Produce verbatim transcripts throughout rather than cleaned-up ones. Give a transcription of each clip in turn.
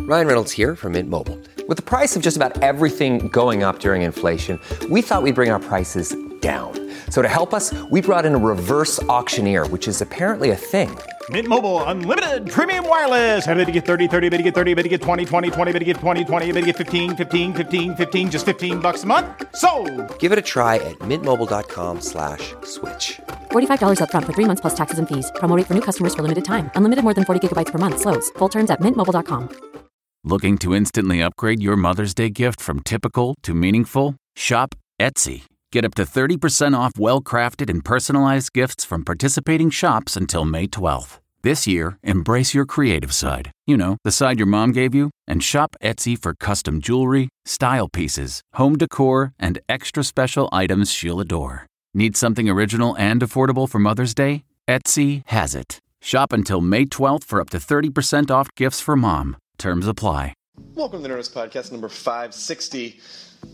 Ryan Reynolds here from Mint Mobile. With the price of just about everything going up during inflation, we thought we'd bring our prices down. So to help us, we brought in a reverse auctioneer, which is apparently a thing. Mint Mobile Unlimited Premium Wireless. How to get thirty, thirty, bit to get thirty, bit to get twenty, twenty, twenty, bit to get twenty, twenty, bit to get fifteen, fifteen, fifteen, fifteen, just fifteen bucks a month? Sold! Give it a try at mintmobile.com slash switch. forty-five dollars up front for three months plus taxes and fees. Promo rate for new customers for limited time. Unlimited more than forty gigabytes per month. Slows full terms at mint mobile dot com. Looking to instantly upgrade your Mother's Day gift from typical to meaningful? Shop Etsy. Get up to thirty percent off well-crafted and personalized gifts from participating shops until May twelfth. This year, embrace your creative side. You know, the side your mom gave you. And shop Etsy for custom jewelry, style pieces, home decor, and extra special items she'll adore. Need something original and affordable for Mother's Day? Etsy has it. Shop until May twelfth for up to thirty percent off gifts for mom. Terms apply. Welcome to the Nerdist Podcast number five sixty.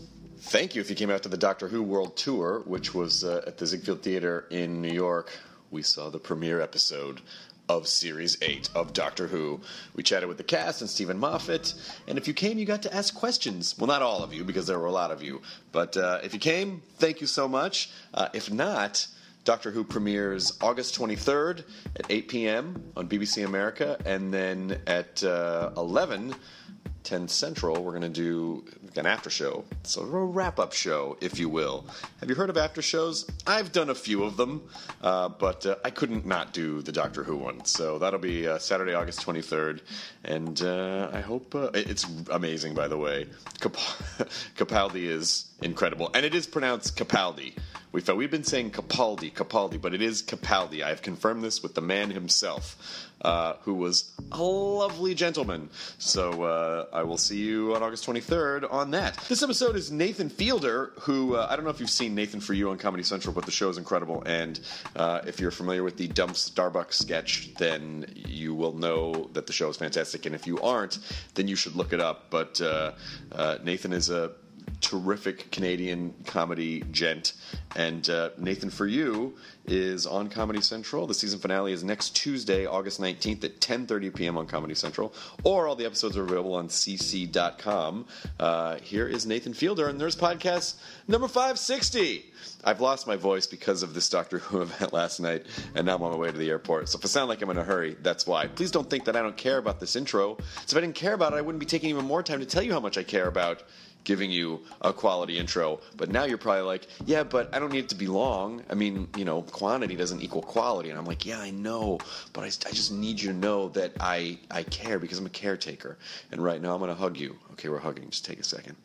Thank you if you came out to the Doctor Who World Tour, which was uh, at the Ziegfeld Theater in New York. We saw the premiere episode of Series eight of Doctor Who. We chatted with the cast and Stephen Moffat, and if you came, you got to ask questions. Well, not all of you, because there were a lot of you. But uh, if you came, thank you so much. Uh, if not, Doctor Who premieres August twenty-third at eight p.m. on B B C America, and then at uh, eleven, ten Central, we're going to do an after show. So a wrap-up show, if you will. Have you heard of after shows? I've done a few of them, uh, but uh, I couldn't not do the Doctor Who one. So that'll be uh, Saturday, August twenty-third, and uh, I hope uh, it's amazing. By the way, Cap- Capaldi is incredible, and it is pronounced Capaldi. We thought we've been saying Capaldi, Capaldi, but it is Capaldi. I've confirmed this with the man himself, uh, who was a lovely gentleman. So uh, I will see you on August twenty-third on that. This episode is Nathan Fielder, who uh, I don't know if you've seen Nathan For You on Comedy Central, but the show is incredible. And uh, if you're familiar with the Dump Starbucks sketch, then you will know that the show is fantastic. And if you aren't, then you should look it up. But uh, uh, Nathan is a terrific Canadian comedy gent, and uh, Nathan For You is on Comedy Central. The season finale is next Tuesday, August nineteenth at ten thirty p.m. on Comedy Central, or all the episodes are available on c c dot com. Uh, here is Nathan Fielder on Nerdist Podcast number five sixty. I've lost my voice because of this Doctor Who event last night, and now I'm on my way to the airport. So if I sound like I'm in a hurry, that's why. Please don't think that I don't care about this intro. So if I didn't care about it, I wouldn't be taking even more time to tell you how much I care about giving you a quality intro. But now you're probably like, yeah, but I don't need it to be long. I mean, you know, quantity doesn't equal quality. And I'm like, yeah, I know, but I, I just need you to know that I, I care because I'm a caretaker. And right now I'm going to hug you. Okay, we're hugging. Just take a second.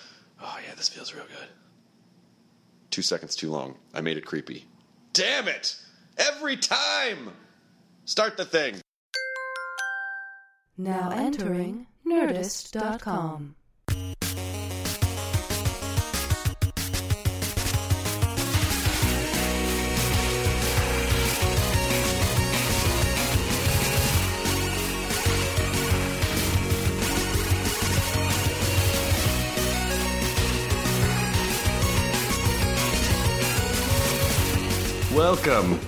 Oh, yeah, this feels real good. Two seconds too long. I made it creepy. Damn it! Every time! Start the thing. Now entering Nerdist dot com. Welcome.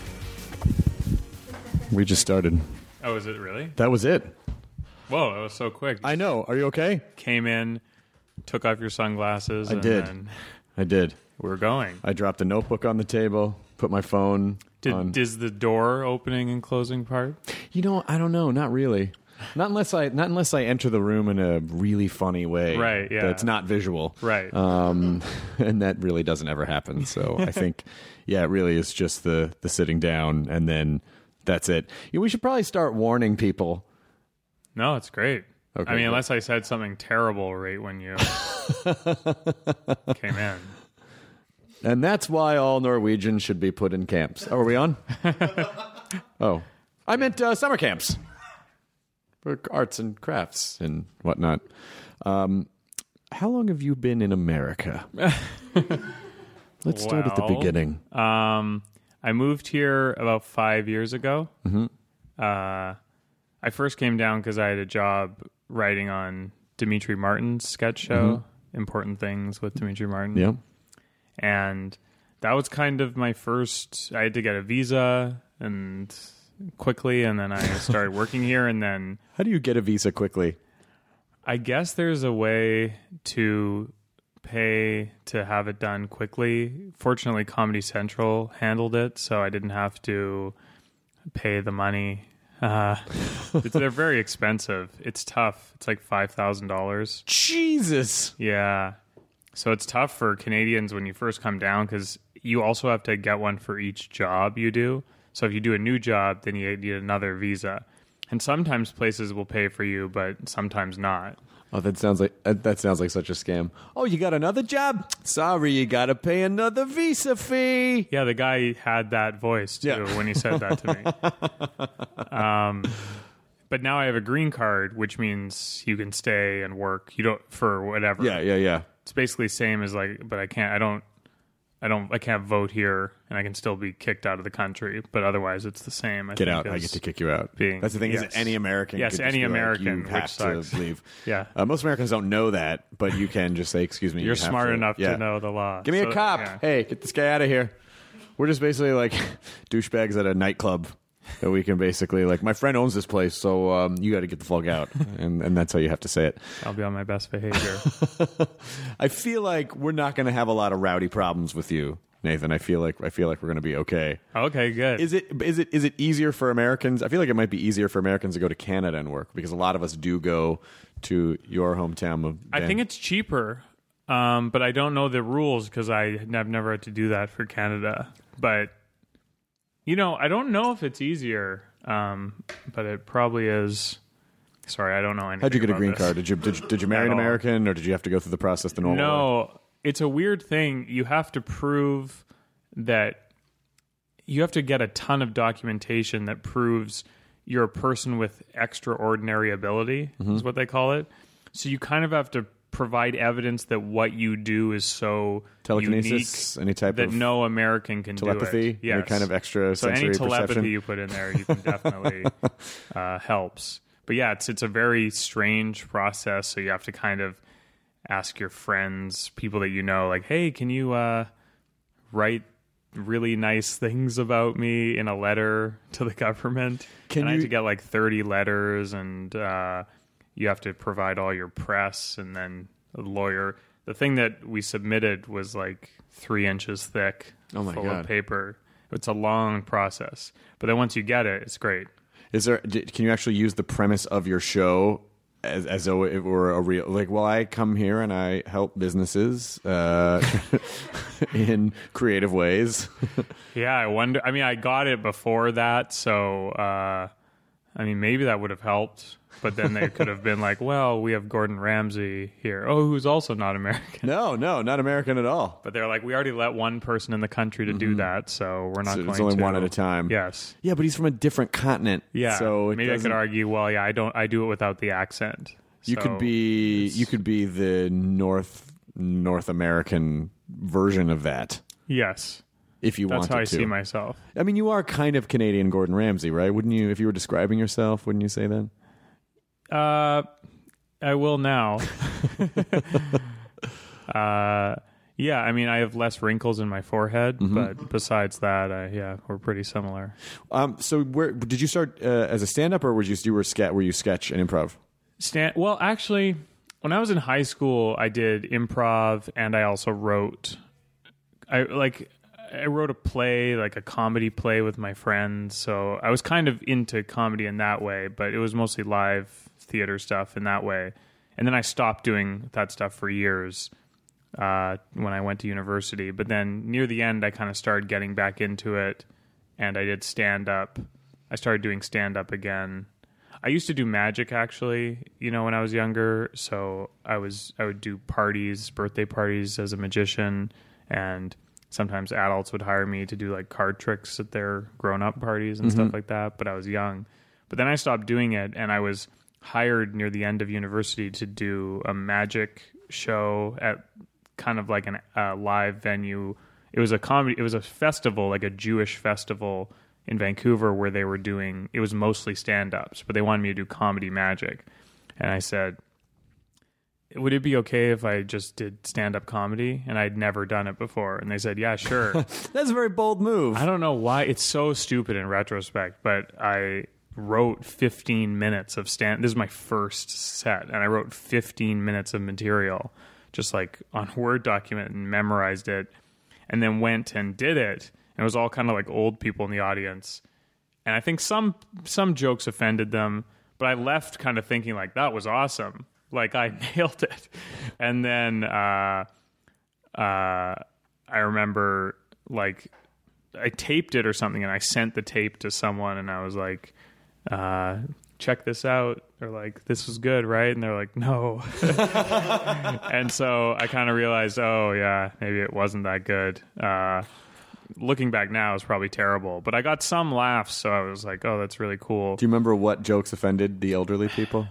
We just started. Oh, is it really? That was it. Whoa, that was so quick. I know. Are you okay? Came in, took off your sunglasses. I and did. Then I did. we're going. I dropped a notebook on the table, put my phone Did on. is the door opening and closing part? You know, I don't know. Not really. Not unless I not unless I enter the room in a really funny way. Right, yeah. That's not visual. Right. Um, and that really doesn't ever happen. So I think, yeah, it really is just the, the sitting down and then that's it. You know, we should probably start warning people. No, it's great. Okay, I mean, good. unless I said something terrible right when you came in. And that's why all Norwegians should be put in camps. Oh, are we on? Oh. I meant uh, summer camps. For arts and crafts and whatnot. Um, how long have you been in America? Let's start at the Well, beginning. Um, I moved here about five years ago. Mm-hmm. Uh, I first came down because I had a job writing on Dimitri Martin's sketch show, Mm-hmm. Important Things with Dimitri Martin. Yeah. And that was kind of my first, I had to get a visa and quickly, and then I started working here, and then How do you get a visa quickly? I guess there's a way to pay to have it done quickly. Fortunately, Comedy Central handled it, so I didn't have to pay the money. Uh, it's, they're very expensive. It's tough. It's like five thousand dollars. Jesus. Yeah. So it's tough for Canadians when you first come down because you also have to get one for each job you do. So if you do a new job, then you need another visa. And sometimes places will pay for you, but sometimes not. Oh, that sounds like that sounds like such a scam. Oh, you got another job? Sorry, you got to pay another visa fee. Yeah, the guy had that voice too Yeah. when he said that to me. um, but now I have a green card, which means you can stay and work. You don't for whatever. Yeah, yeah, yeah. It's basically same as like, but I can't. I don't. I don't. I can't vote here, and I can still be kicked out of the country. But otherwise, it's the same. I Get think, out. I as get to kick you out. being- That's the thing. yes. Is that any American? Yes, could just any be like, American, you which have sucks. to leave. Yeah. Uh, most Americans don't know that, but you can just say, "Excuse me." You're you have smart to- enough yeah. to know the law. Give me So, a cop. yeah. Hey, get this guy out of here. We're just basically like douchebags at a nightclub that we can basically like. My friend owns this place, so um, you got to get the fuck out, and and that's how you have to say it. I'll be on my best behavior. I feel like we're not going to have a lot of rowdy problems with you, Nathan. I feel like I feel like we're going to be okay. Okay, good. Is it is it is it easier for Americans? I feel like it might be easier for Americans to go to Canada and work because a lot of us do go to your hometown of. I think it's cheaper, um, but I don't know the rules because I've never had to do that for Canada. But, you know, I don't know if it's easier, um, but it probably is. Sorry, I don't know anything. How'd you get a about green this. card? Did you did you, did you marry At an all. American, or did you have to go through the process the normal way? No, it's a weird thing. You have to prove that you have to get a ton of documentation that proves you're a person with extraordinary ability, Mm-hmm. is what they call it. So you kind of have to provide evidence that what you do is so Telekinesis, unique any type that of no American can telepathy, do it. any Yes. kind of extra so any sensory telepathy perception? you put in there, you can definitely uh, helps. But yeah, it's it's a very strange process. So you have to kind of ask your friends, people that you know, like, hey, can you uh, write really nice things about me in a letter to the government? Can and I you- had to get like thirty letters, and uh, you have to provide all your press, and then a lawyer. The thing that we submitted was like three inches thick, Oh my full God. of paper. It's a long process, but then once you get it, it's great. Is there? d- Can you actually use the premise of your show as, as though it were a real? Like, well, I come here and I help businesses uh, in creative ways. Yeah, I wonder. I mean, I got it before that, so uh, I mean, maybe that would have helped. But then they could have been like, "Well, we have Gordon Ramsay here. Oh, who's also not American." No, no, not American at all. But they're like, "We already let one person in the country to do that, so we're not So going it's only to." one at a time. Yes. Yeah, but he's from a different continent. Yeah. So it maybe I doesn't- could argue. Well, yeah, I don't. I do it without the accent. You So could be it's- you could be the North North American version of that Yes. if you That's wanted how I to. see myself. I mean, you are kind of Canadian Gordon Ramsay, right? Wouldn't you? If you were describing yourself, wouldn't you say that? Uh, I will now. uh, yeah, I mean, I have less wrinkles in my forehead, Mm-hmm. but besides that, I, yeah, we're pretty similar. Um, so, where did you start uh, as a stand-up, or were you you were ske- were you sketch and improv? Stan- well, actually, when I was in high school, I did improv, and I also wrote. I like. I wrote a play, like a comedy play with my friends. So I was kind of into comedy in that way, but it was mostly live theater stuff in that way. And then I stopped doing that stuff for years uh, when I went to university. But then near the end, I kind of started getting back into it, and I did stand up. I started doing stand up again. I used to do magic, actually, you know, when I was younger. So I was I would do parties, birthday parties as a magician, and sometimes adults would hire me to do like card tricks at their grown-up parties and stuff like that, but I was young. But then I stopped doing it, and I was hired near the end of university to do a magic show at kind of like a uh, live venue. It was a comedy, it was a festival, like a Jewish festival in Vancouver where they were doing, it was mostly stand-ups, but they wanted me to do comedy magic. And I said, would it be okay if I just did stand-up comedy? And I'd never done it before. And they said, yeah, sure. That's a very bold move. I don't know why. It's so stupid in retrospect, but I wrote fifteen minutes of stand. This is my first set, and I wrote fifteen minutes of material, just like on a Word document, and memorized it, and then went and did it. And it was all kind of like old people in the audience, and I think some some jokes offended them, but I left kind of thinking like that was awesome, like I nailed it. And then uh, uh, I remember like I taped it or something, and I sent the tape to someone, and I was like, uh, check this out. They're like, this was good, right? And they're like, no. And so I kind of realized, oh yeah, maybe it wasn't that good. Uh, looking back now, it's probably terrible, but I got some laughs, so I was like, oh, that's really cool. Do you remember what jokes offended the elderly people?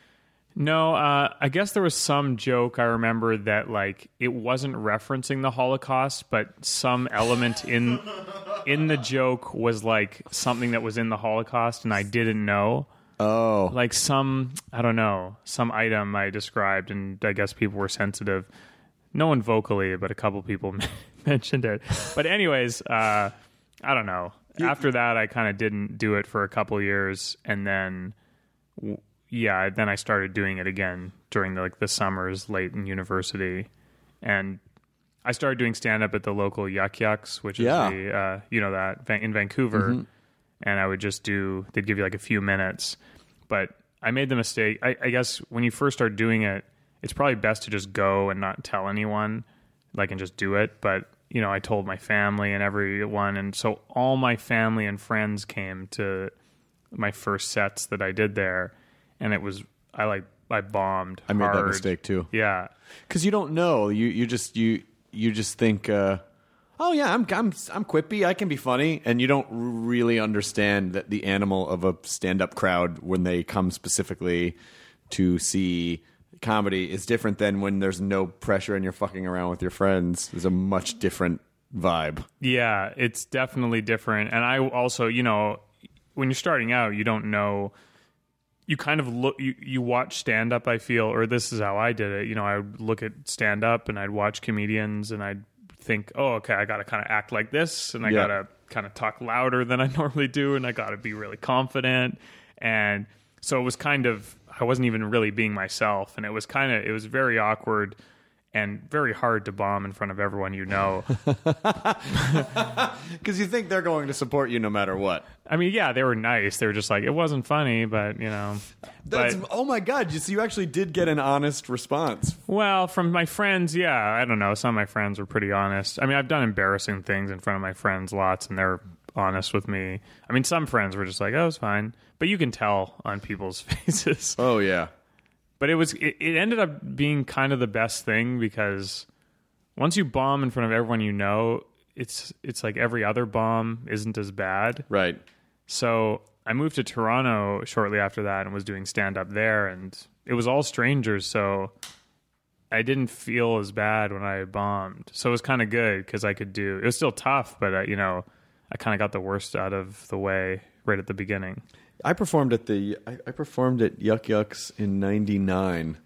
No, uh, I guess there was some joke I remember that like it wasn't referencing the Holocaust, but some element in in the joke was like something that was in the Holocaust and I didn't know. Oh. Like some, I don't know, some item I described, and I guess people were sensitive. No one vocally, but a couple people mentioned it. But anyways, uh, I don't know. After that, I kind of didn't do it for a couple years, and then... W- Yeah, then I started doing it again during the, like the summers late in university, and I started doing stand up at the local Yuck Yucks, which is Yeah. the uh, you know that in Vancouver, Mm-hmm. and I would just do they'd give you like a few minutes, but I made the mistake. I, I guess when you first start doing it, it's probably best to just go and not tell anyone, like and just do it. But you know, I told my family and everyone, and so all my family and friends came to my first sets that I did there. And it was, I like, I bombed I made hard. that mistake too. Yeah. Because you don't know. You you just you you just think, uh, oh yeah, I'm I'm I'm quippy. I can be funny, and you don't really understand that the animal of a stand-up crowd when they come specifically to see comedy is different than when there's no pressure and you're fucking around with your friends. There's a much different vibe. Yeah, it's definitely different. And I also, you know, when you're starting out, you don't know. You kind of look, you, you watch stand-up, I feel, or this is how I did it. You know, I would look at stand-up and I'd watch comedians and I'd think, oh, okay, I got to kind of act like this and I Yeah. got to kind of talk louder than I normally do and I got to be really confident. And so it was kind of, I wasn't even really being myself. And it was kind of, it was very awkward and very hard to bomb in front of everyone you know. Because you think they're going to support you no matter what. I mean, yeah, they were nice. They were just like, it wasn't funny, but, you know. That's, but, oh my God, you, so you actually did get an honest response. well, from my friends, yeah, I don't know. Some of my friends were pretty honest. I mean, I've done embarrassing things in front of my friends lots, and they're honest with me. I mean, some friends were just like, oh, it's fine. But you can tell on people's faces. Oh yeah. But it was it, it ended up being kind of the best thing because once you bomb in front of everyone you know, it's it's like every other bomb isn't as bad. Right. So I moved to Toronto shortly after that and was doing stand-up there, and it was all strangers, so I didn't feel as bad when I bombed. So it was kind of good because I could do... It was still tough, but, uh, you know, I kind of got the worst out of the way right at the beginning. I performed at the I, I performed at Yuck Yucks in ninety-nine.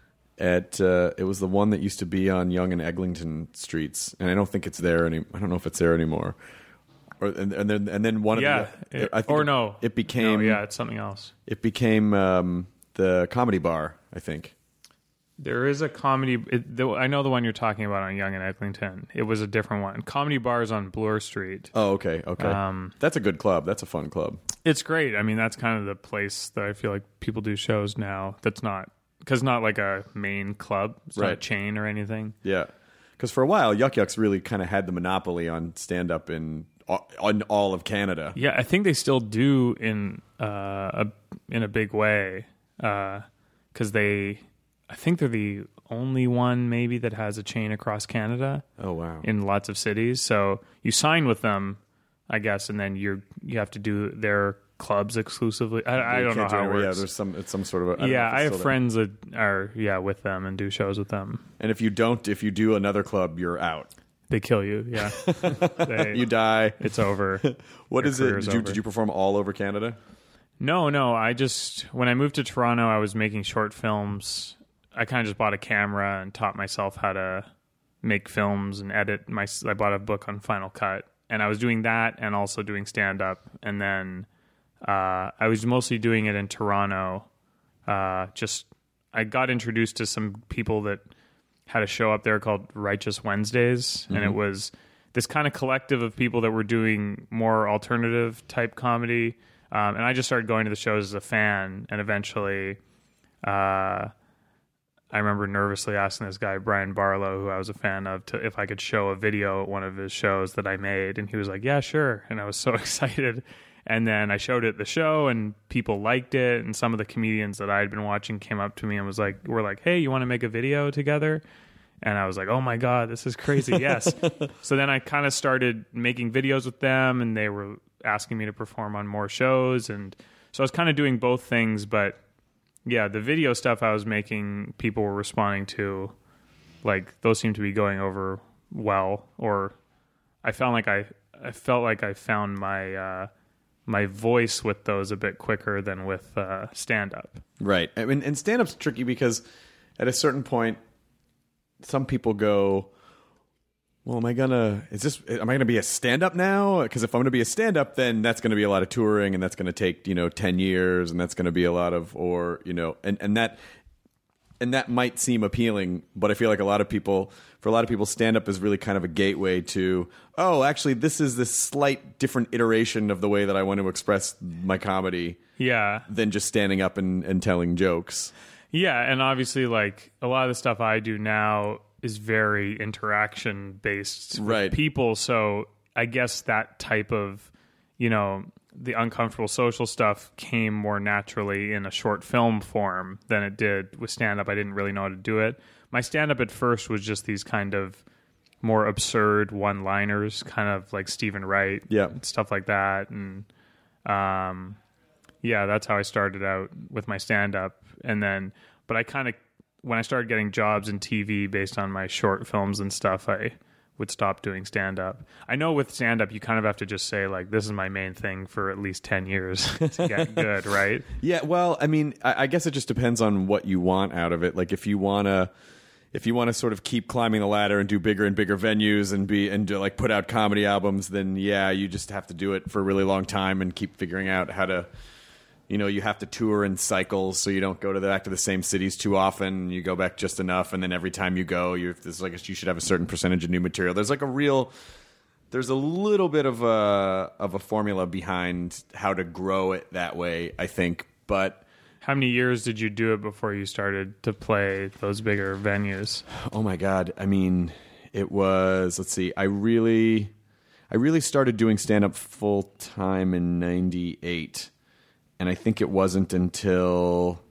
At uh, it was the one that used to be on Yonge and Eglinton streets, and I don't think it's there any. I don't know if it's there anymore. Or and, and then and then one Yeah, of the it- I think or it, no. it became No, yeah, it's something else. it became um, the Comedy Bar. I think. There is a comedy... It, the, I know the one you're talking about on Yonge and Eglinton. It was a different one. Comedy Bar's on Bloor Street. Oh, okay, okay. Um, That's a good club. That's a fun club. It's great. I mean, that's kind of the place that I feel like people do shows now. That's not... Because not like a main club. It's not a Right. chain or anything. Yeah, because for a while, Yuck Yucks really kind of had the monopoly on stand up in on all of Canada. Yeah, I think they still do in uh, a in a big way. Because they... I think they're the only one maybe that has a chain across Canada. Oh wow! In lots of cities. So you sign with them, I guess, and then you're you have to do their clubs exclusively. I, I You don't know can't do how it it. works. Yeah, there's some. It's some sort of. A, I don't know yeah, if it's I have still there. friends that are yeah with them and do shows with them. And if you don't, if you do another club, you're out. They kill you. Yeah, they, You die. It's over. What Your is it? career's Did you, over. did you perform all over Canada? No, no. I just when I moved to Toronto, I was making short films. I kind of just bought a camera and taught myself how to make films and edit. My I bought a book on Final Cut, and I was doing that and also doing stand up. And then uh, I was mostly doing it in Toronto. Uh, just I got introduced to some people that had a show up there called Righteous Wednesdays, mm-hmm. and it was this kind of collective of people that were doing more alternative type comedy. Um, and I just started going to the shows as a fan, and eventually uh, I remember nervously asking this guy, Brian Barlow, who I was a fan of, to, if I could show a video at one of his shows that I made. And he was like, yeah, sure. And I was so excited. And then I showed it at the show, and people liked it. And some of the comedians that I had been watching came up to me and was like, were like, hey, you want to make a video together? And I was like, oh my God, this is crazy. Yes. So then I kind of started making videos with them, and they were asking me to perform on more shows. And so I was kind of doing both things. But yeah, the video stuff I was making, people were responding to, like, those seemed to be going over well. Or I felt like I, I felt like I found my, uh, my voice with those a bit quicker than with uh, stand-up. Right. I mean, and stand-up's tricky because at a certain point, some people go, well, am I gonna, is this, am I gonna be a stand-up now? Because if I'm gonna be a stand-up, then that's gonna be a lot of touring, and that's gonna take, you know, ten years, and that's gonna be a lot of, or, you know, and, and that, and that might seem appealing, but I feel like a lot of people, for a lot of people, stand-up is really kind of a gateway to, oh, actually, this is this slight different iteration of the way that I want to express my comedy. Yeah. Than just standing up and, and telling jokes. Yeah, and obviously, like, a lot of the stuff I do now is very interaction-based with right. people, so I guess that type of, you know, the uncomfortable social stuff came more naturally in a short film form than it did with stand-up. I didn't really know how to do it. My stand-up at first was just these kind of more absurd one-liners, kind of like Stephen Wright, yeah. stuff like that, and um, yeah, that's how I started out with my stand-up. And then, but I kind of, when I started getting jobs in T V based on my short films and stuff, I would stop doing stand-up. I know with stand-up, you kind of have to just say, like, this is my main thing for at least ten years to get good, right? Yeah, well, I mean, I, I guess it just depends on what you want out of it. Like, if you want to, if you want to sort of keep climbing the ladder and do bigger and bigger venues and be, and do, like, put out comedy albums, then yeah, you just have to do it for a really long time and keep figuring out how to, you know, you have to tour in cycles, so you don't go to the, back to the same cities too often. You go back just enough, and then every time you go, you there's like you should have a certain percentage of new material. There's like a real, there's a little bit of a of a formula behind how to grow it that way, I think. But how many years did you do it before you started to play those bigger venues? Oh my God! I mean, it was. Let's see. I really, I really started doing stand up full time in ninety-eight. And I think it wasn't until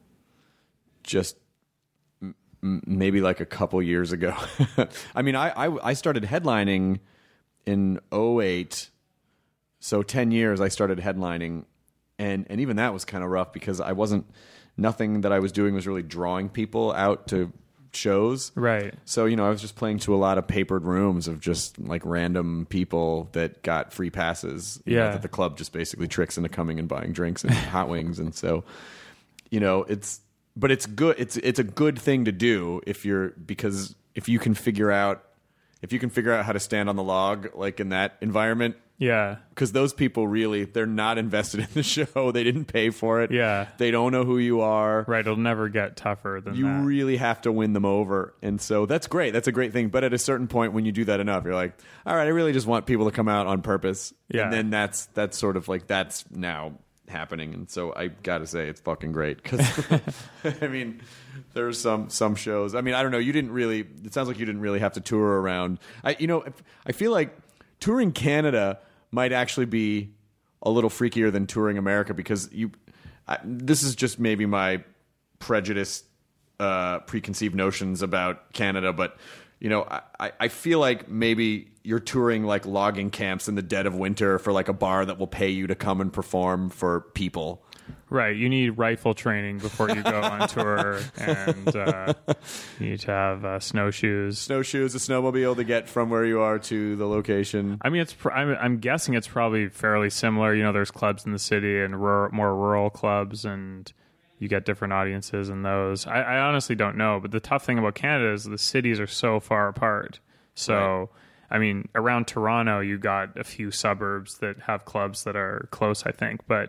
just m- maybe like a couple years ago. I mean, I, I I started headlining in oh eight, so ten years I started headlining, and and even that was kind of rough because I wasn't, nothing that I was doing was really drawing people out to shows. Right. So, you know, I was just playing to a lot of papered rooms of just like random people that got free passes. You yeah. know, that the club just basically tricks into coming and buying drinks and hot wings. And so, you know, it's, but it's good. It's, it's a good thing to do if you're, because if you can figure out, if you can figure out how to stand on the log, like in that environment. Yeah. Because those people really, they're not invested in the show. They didn't pay for it. Yeah. They don't know who you are. Right. It'll never get tougher than you that. You really have to win them over. And so that's great. That's a great thing. But at a certain point, when you do that enough, you're like, all right, I really just want people to come out on purpose. Yeah. And then that's, that's sort of like, that's now happening. And so I got to say, it's fucking great. Because, I mean, there's some, some shows. I mean, I don't know. You didn't really, it sounds like you didn't really have to tour around. I, you know, I feel like touring Canada might actually be a little freakier than touring America because you. I, this is just maybe my prejudiced, uh, preconceived notions about Canada, but you know, I, I feel like maybe you're touring like logging camps in the dead of winter for like a bar that will pay you to come and perform for people. Right. You need rifle training before you go on tour, and uh, you need to have uh, snowshoes. Snowshoes, a snowmobile to get from where you are to the location. I mean, it's. Pr- I'm, I'm guessing it's probably fairly similar. You know, there's clubs in the city and rural, more rural clubs, and you get different audiences in those. I, I honestly don't know, but the tough thing about Canada is the cities are so far apart. So, right. I mean, around Toronto, you got a few suburbs that have clubs that are close, I think, but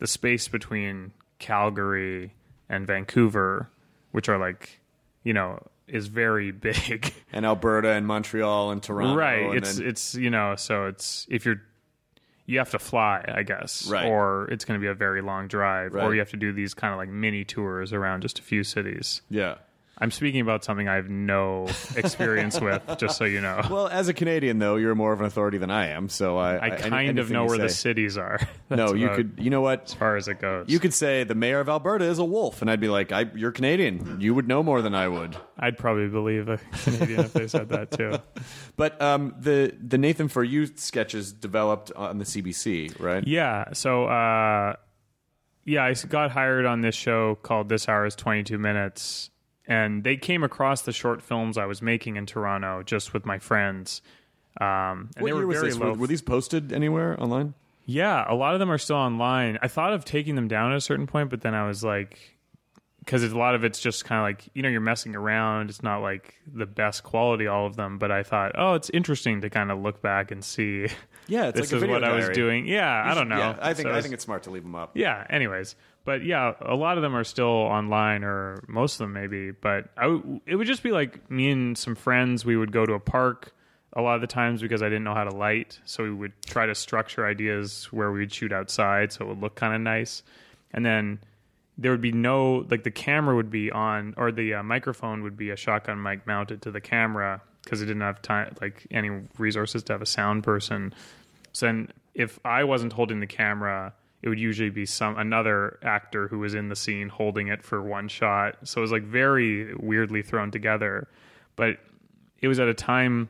the space between Calgary and Vancouver, which are like, you know, is very big. And Alberta and Montreal and Toronto. Right. And It's, then... it's, you know, so it's, if you're, you have to fly, I guess. Right. Or it's going to be a very long drive. Right. Or you have to do these kind of like mini tours around just a few cities. Yeah. I'm speaking about something I have no experience with, just so you know. Well, as a Canadian, though, you're more of an authority than I am, so I... I I kind any, of know you where say. the cities are. No, That's you about could... You know what? as far as it goes. You could say the mayor of Alberta is a wolf, and I'd be like, I, you're Canadian. You would know more than I would. I'd probably believe a Canadian if they said that, too. But um, the, the Nathan For You sketches developed on the C B C, right? Yeah, so... Uh, yeah, I got hired on this show called This Hour is twenty-two minutes, and they came across the short films I was making in Toronto just with my friends. Um, and What they were year was very this? low. Were, were these posted anywhere online? Yeah, a lot of them are still online. I thought of taking them down at a certain point, but then I was like, because a lot of it's just kind of like, you know, you're messing around. It's not like the best quality, all of them. But I thought, oh, it's interesting to kind of look back and see. Yeah, it's this like a is video what I was diary. doing. Yeah, You I don't should- know. Yeah, I think So I it's- think it's smart to leave them up. Yeah, anyways. But yeah, a lot of them are still online, or most of them maybe. But I w- it would just be like me and some friends. We would go to a park a lot of the times because I didn't know how to light. So we would try to structure ideas where we would shoot outside so it would look kind of nice. And then there would be no, like the camera would be on, or the uh, microphone would be a shotgun mic mounted to the camera because it didn't have time, like any resources to have a sound person. So then if I wasn't holding the camera, it would usually be some another actor who was in the scene holding it for one shot. So it was like very weirdly thrown together. But it was at a time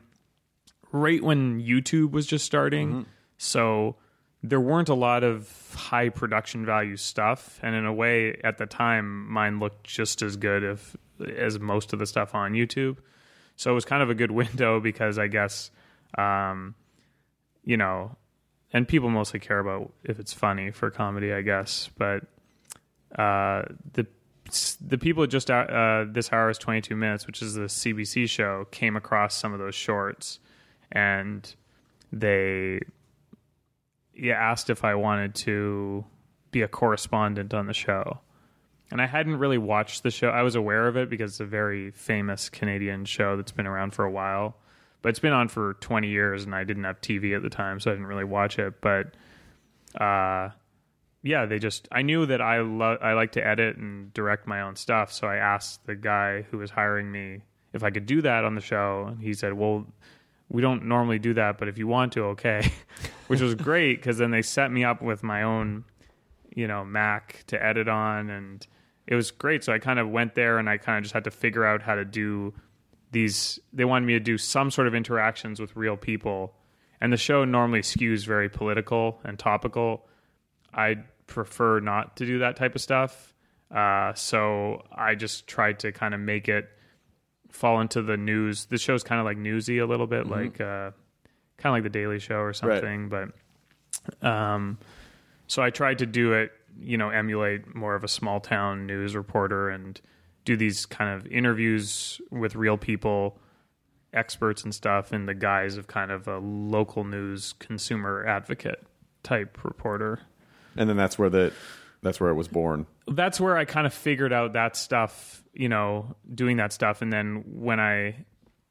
right when YouTube was just starting. Mm-hmm. So there weren't a lot of high production value stuff. And in a way, at the time, mine looked just as good if, as most of the stuff on YouTube. So it was kind of a good window because I guess, um, you know, and people mostly care about if it's funny for comedy, I guess. But uh, the the people at just uh, This Hour is twenty-two minutes, which is the C B C show, came across some of those shorts, and they yeah, asked if I wanted to be a correspondent on the show. And I hadn't really watched the show. I was aware of it because it's a very famous Canadian show that's been around for a while. But it's been on for twenty years, and I didn't have T V at the time, so I didn't really watch it. But, uh, yeah, they just... I knew that I lo- I like to edit and direct my own stuff, so I asked the guy who was hiring me if I could do that on the show. And he said, well, we don't normally do that, but if you want to, okay. Which was great, because then they set me up with my own, you know, Mac to edit on, and it was great. So I kind of went there, and I kind of just had to figure out how to do... These they wanted me to do some sort of interactions with real people, and the show normally skews very political and topical. I prefer not to do that type of stuff, uh, so I just tried to kind of make it fall into the news. The show's kind of like newsy a little bit, mm-hmm. like uh, kind of like the Daily Show or something. Right. But um, so I tried to do it, you know, emulate more of a small town news reporter and do these kind of interviews with real people, experts and stuff, in the guise of kind of a local news consumer advocate type reporter. And then that's where the that's where it was born. That's where I kind of figured out that stuff, you know, doing that stuff. And then when I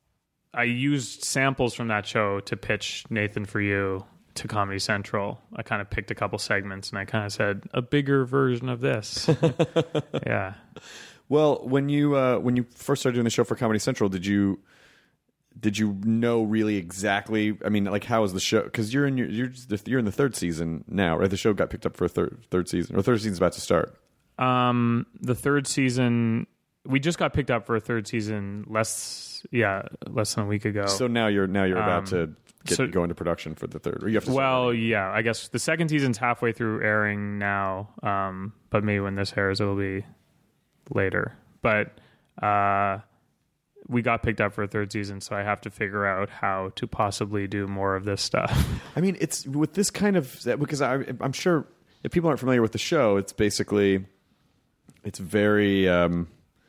I used samples from that show to pitch Nathan For You to Comedy Central, I kind of picked a couple segments and I kind of said, a bigger version of this. Yeah. Well, when you uh, when you first started doing the show for Comedy Central, did you did you know really exactly? I mean, like, how was the show? Because you're in your you're just, you're in the third season now, right? The show got picked up for a third third season, or third season's about to start. Um, the third season, we just got picked up for a third season less, yeah, less than a week ago. So now you're now you're about Um, to get, so- go into production for the third. Or you have to. Well, start yeah, I guess the second season's halfway through airing now, um, but maybe when this airs, it'll be later. But uh, we got picked up for a third season, so I have to figure out how to possibly do more of this stuff. I mean, it's with this kind of, because I, I'm sure if people aren't familiar with the show, it's basically, it's very, um,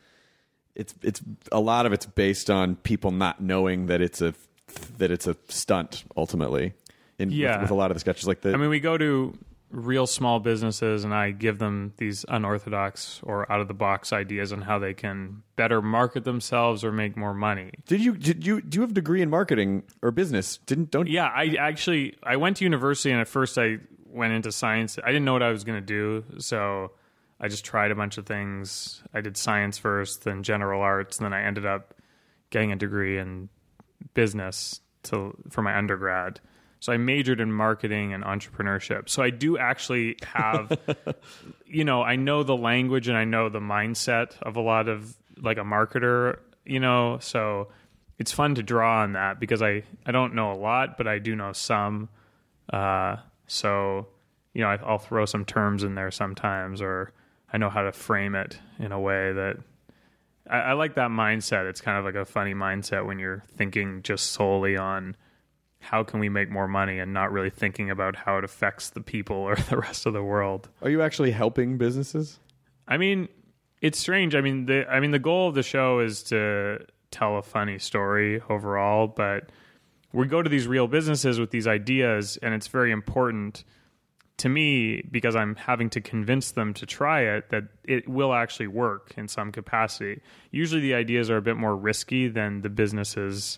it's it's a lot of it's based on people not knowing that it's a that it's a stunt ultimately. In, Yeah. with, with a lot of the sketches, like the I mean, we go to real small businesses, and I give them these unorthodox or out of the box ideas on how they can better market themselves or make more money. Did you did you do you have a degree in marketing or business? Didn't don't Yeah, I actually I went to university, and at first I went into science. I didn't know what I was going to do, so I just tried a bunch of things. I did science first, then general arts, and then I ended up getting a degree in business to for my undergrad. So I majored in marketing and entrepreneurship. So I do actually have, you know, I know the language and I know the mindset of a lot of like a marketer, you know, so it's fun to draw on that because I, I don't know a lot, but I do know some. Uh, so, you know, I, I'll throw some terms in there sometimes, or I know how to frame it in a way that I, I like that mindset. It's kind of like a funny mindset when you're thinking just solely on how can we make more money and not really thinking about how it affects the people or the rest of the world. Are you actually helping businesses? I mean, it's strange. I mean, the I mean the goal of the show is to tell a funny story overall, but we go to these real businesses with these ideas, and it's very important to me because I'm having to convince them to try it that it will actually work in some capacity. Usually the ideas are a bit more risky than the businesses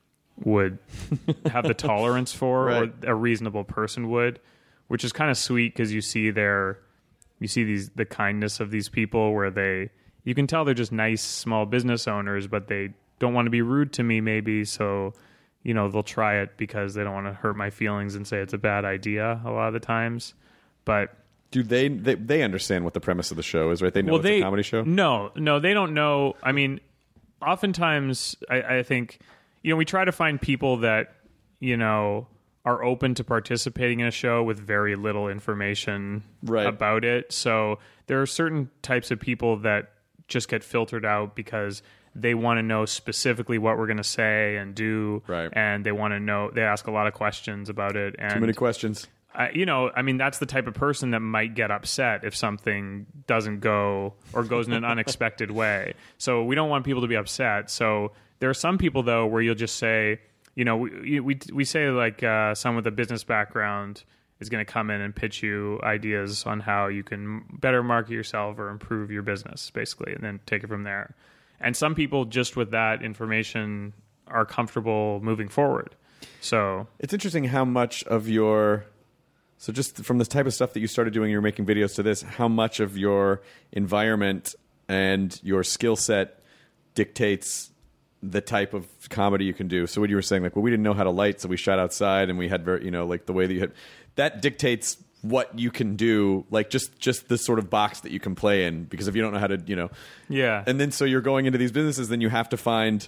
would have the tolerance for, right, or a reasonable person would, which is kind of sweet because you see their, you see these the kindness of these people where they, you can tell they're just nice small business owners, but they don't want to be rude to me maybe, so you know they'll try it because they don't want to hurt my feelings and say it's a bad idea a lot of the times. But do they they, they understand what the premise of the show is, right? They know well, it's they, a comedy show. No, no, they don't know. I mean, oftentimes I, I think. You know, we try to find people that, you know, are open to participating in a show with very little information right. about it. So there are certain types of people that just get filtered out because they want to know specifically what we're going to say and do. Right. And they want to know, they ask a lot of questions about it. And too many questions. Uh, you know, I mean, that's the type of person that might get upset if something doesn't go or goes in an unexpected way. So we don't want people to be upset. So there are some people, though, where you'll just say, you know, we we, we say like uh, someone with a business background is going to come in and pitch you ideas on how you can better market yourself or improve your business, basically, and then take it from there. And some people just with that information are comfortable moving forward. So it's interesting how much of your... So just from this type of stuff that you started doing, you're making videos to this, how much of your environment and your skill set dictates the type of comedy you can do. So what you were saying, like, well, we didn't know how to light, so we shot outside and we had very, you know, like the way that you had, that dictates what you can do, like just, just the sort of box that you can play in, because if you don't know how to, you know. Yeah. And then so you're going into these businesses, then you have to find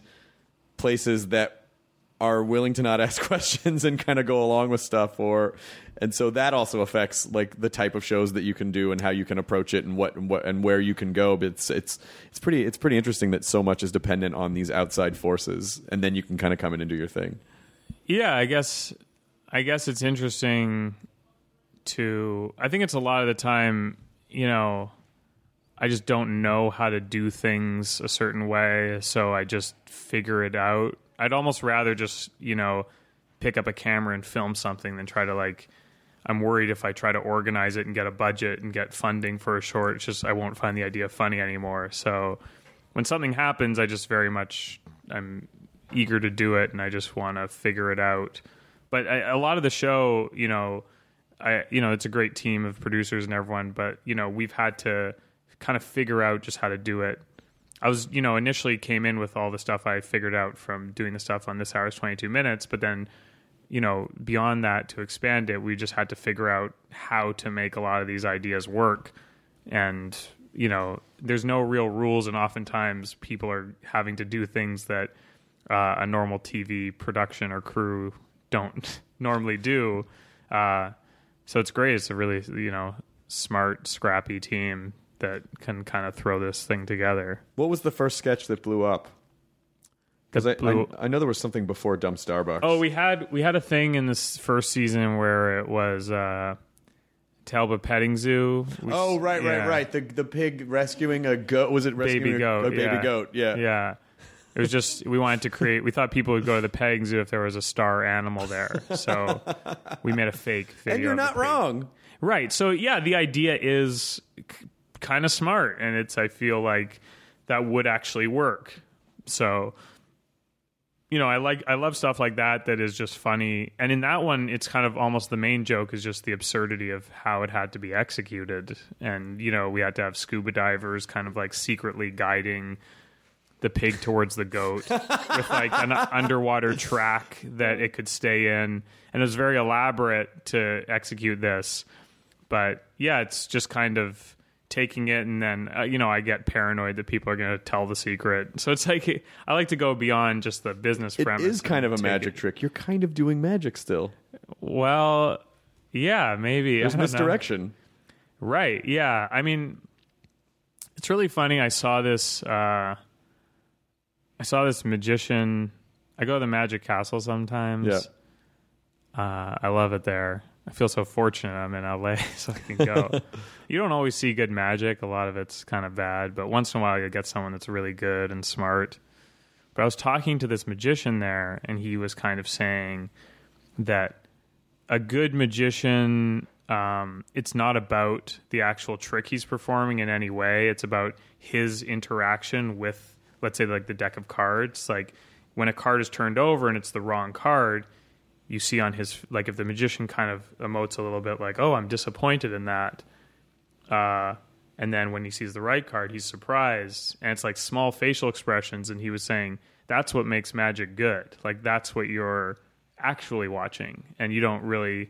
places that are willing to not ask questions and kind of go along with stuff, or and so that also affects like the type of shows that you can do and how you can approach it and what and what and where you can go. But it's it's it's pretty it's pretty interesting that so much is dependent on these outside forces, and then you can kind of come in and do your thing. Yeah, I guess I guess it's interesting to I think it's a lot of the time, you know, I just don't know how to do things a certain way, so I just figure it out. I'd almost rather just, you know, pick up a camera and film something than try to, like, I'm worried if I try to organize it and get a budget and get funding for a short, it's just I won't find the idea funny anymore. So when something happens, I just very much, I'm eager to do it and I just want to figure it out. But I, a lot of the show, you know, I, you know, it's a great team of producers and everyone, but, you know, we've had to kind of figure out just how to do it. I was, you know, initially came in with all the stuff I figured out from doing the stuff on This Hour's twenty-two minutes, but then, you know, beyond that, to expand it, we just had to figure out how to make a lot of these ideas work. And, you know, there's no real rules, and oftentimes people are having to do things that uh, a normal T V production or crew don't normally do. Uh, so it's great. It's a really, you know, smart, scrappy team that can kind of throw this thing together. What was the first sketch that blew up? Because I, I, I know there was something before Dumb Starbucks. Oh, we had we had a thing in this first season where it was uh, Talbot Petting Zoo. We, oh, right, yeah. right, right. The the pig rescuing a goat. Was it rescuing baby goat? a, a baby yeah. goat? Yeah, yeah. It was just we wanted to create. We thought people would go to the petting zoo if there was a star animal there. So we made a fake video. And you're of not the pig. wrong. Right. So yeah, the idea is c- kind of smart, and it's I feel like that would actually work. So, you know, I like I love stuff like that that is just funny. And in that one, it's kind of almost the main joke is just the absurdity of how it had to be executed. And, you know, we had to have scuba divers kind of like secretly guiding the pig towards the goat with like an underwater track that it could stay in. And it was very elaborate to execute this. But yeah, it's just kind of taking it, and then uh, you know, I get paranoid that people are going to tell the secret. So it's like I like to go beyond just the business It premise. is kind of a take magic it. trick. You're kind of doing magic still. Well, yeah, maybe There's I don't misdirection. know. Right? Yeah. I mean, it's really funny. I saw this. Uh, I saw this magician. I go to the Magic Castle sometimes. Yeah. Uh, I love it there. I feel so fortunate I'm in L A, so I can go. You don't always see good magic. A lot of it's kind of bad, but once in a while you get someone that's really good and smart. But I was talking to this magician there, and he was kind of saying that a good magician, um, it's not about the actual trick he's performing in any way. It's about his interaction with, let's say, like the deck of cards. Like when a card is turned over and it's the wrong card, you see on his, like if the magician kind of emotes a little bit like, oh, I'm disappointed in that. Uh, and then when he sees the right card, he's surprised. And it's like small facial expressions. And he was saying, that's what makes magic good. Like that's what you're actually watching. And you don't really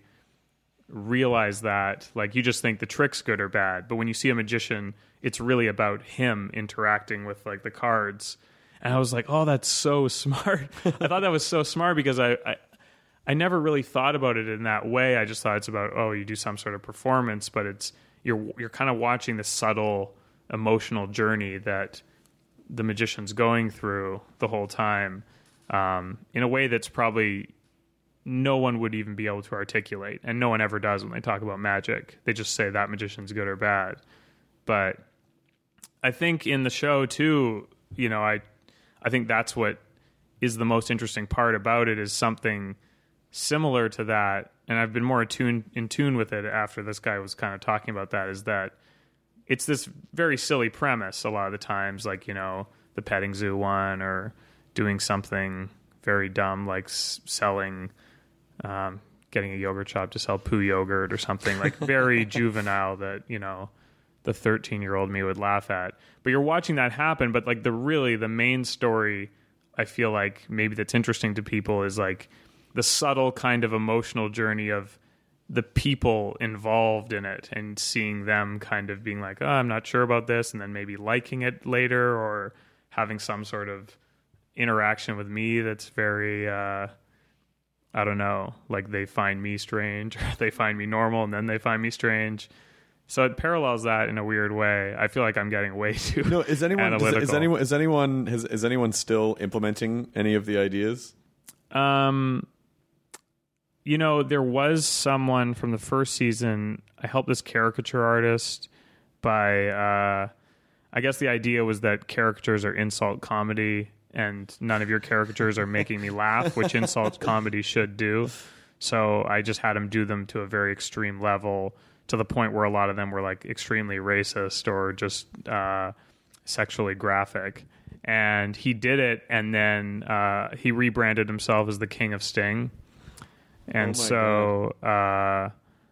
realize that. Like you just think the trick's good or bad. But when you see a magician, it's really about him interacting with like the cards. And I was like, oh, that's so smart. I thought that was so smart because I, I I never really thought about it in that way. I just thought it's about, oh, you do some sort of performance, but it's you're you're kind of watching the subtle emotional journey that the magician's going through the whole time, um, in a way that's probably no one would even be able to articulate, and no one ever does when they talk about magic. They just say that magician's good or bad. But I think in the show too, you know, I I think that's what is the most interesting part about it, is something similar to that, and I've been more in tune, in tune with it after this guy was kind of talking about that, is that it's this very silly premise a lot of the times, like, you know, the petting zoo one, or doing something very dumb like s- selling, um, getting a yogurt shop to sell poo yogurt or something, like very juvenile that, you know, the thirteen-year-old me would laugh at. But you're watching that happen, but like the really, the main story, I feel like maybe that's interesting to people is like the subtle kind of emotional journey of the people involved in it, and seeing them kind of being like, oh, I'm not sure about this, and then maybe liking it later, or having some sort of interaction with me that's very, uh, I don't know, like they find me strange, or they find me normal, and then they find me strange. So it parallels that in a weird way. I feel like I'm getting way too No, is anyone analytical. Does, is anyone is anyone has, is anyone still implementing any of the ideas? Um, you know, there was someone from the first season. I helped this caricature artist by, uh, I guess the idea was that caricatures are insult comedy, and none of your caricatures are making me laugh, which insult comedy should do. So I just had him do them to a very extreme level, to the point where a lot of them were like extremely racist or just uh, sexually graphic. And he did it, and then uh, he rebranded himself as the King of Sting. And Oh my so, uh,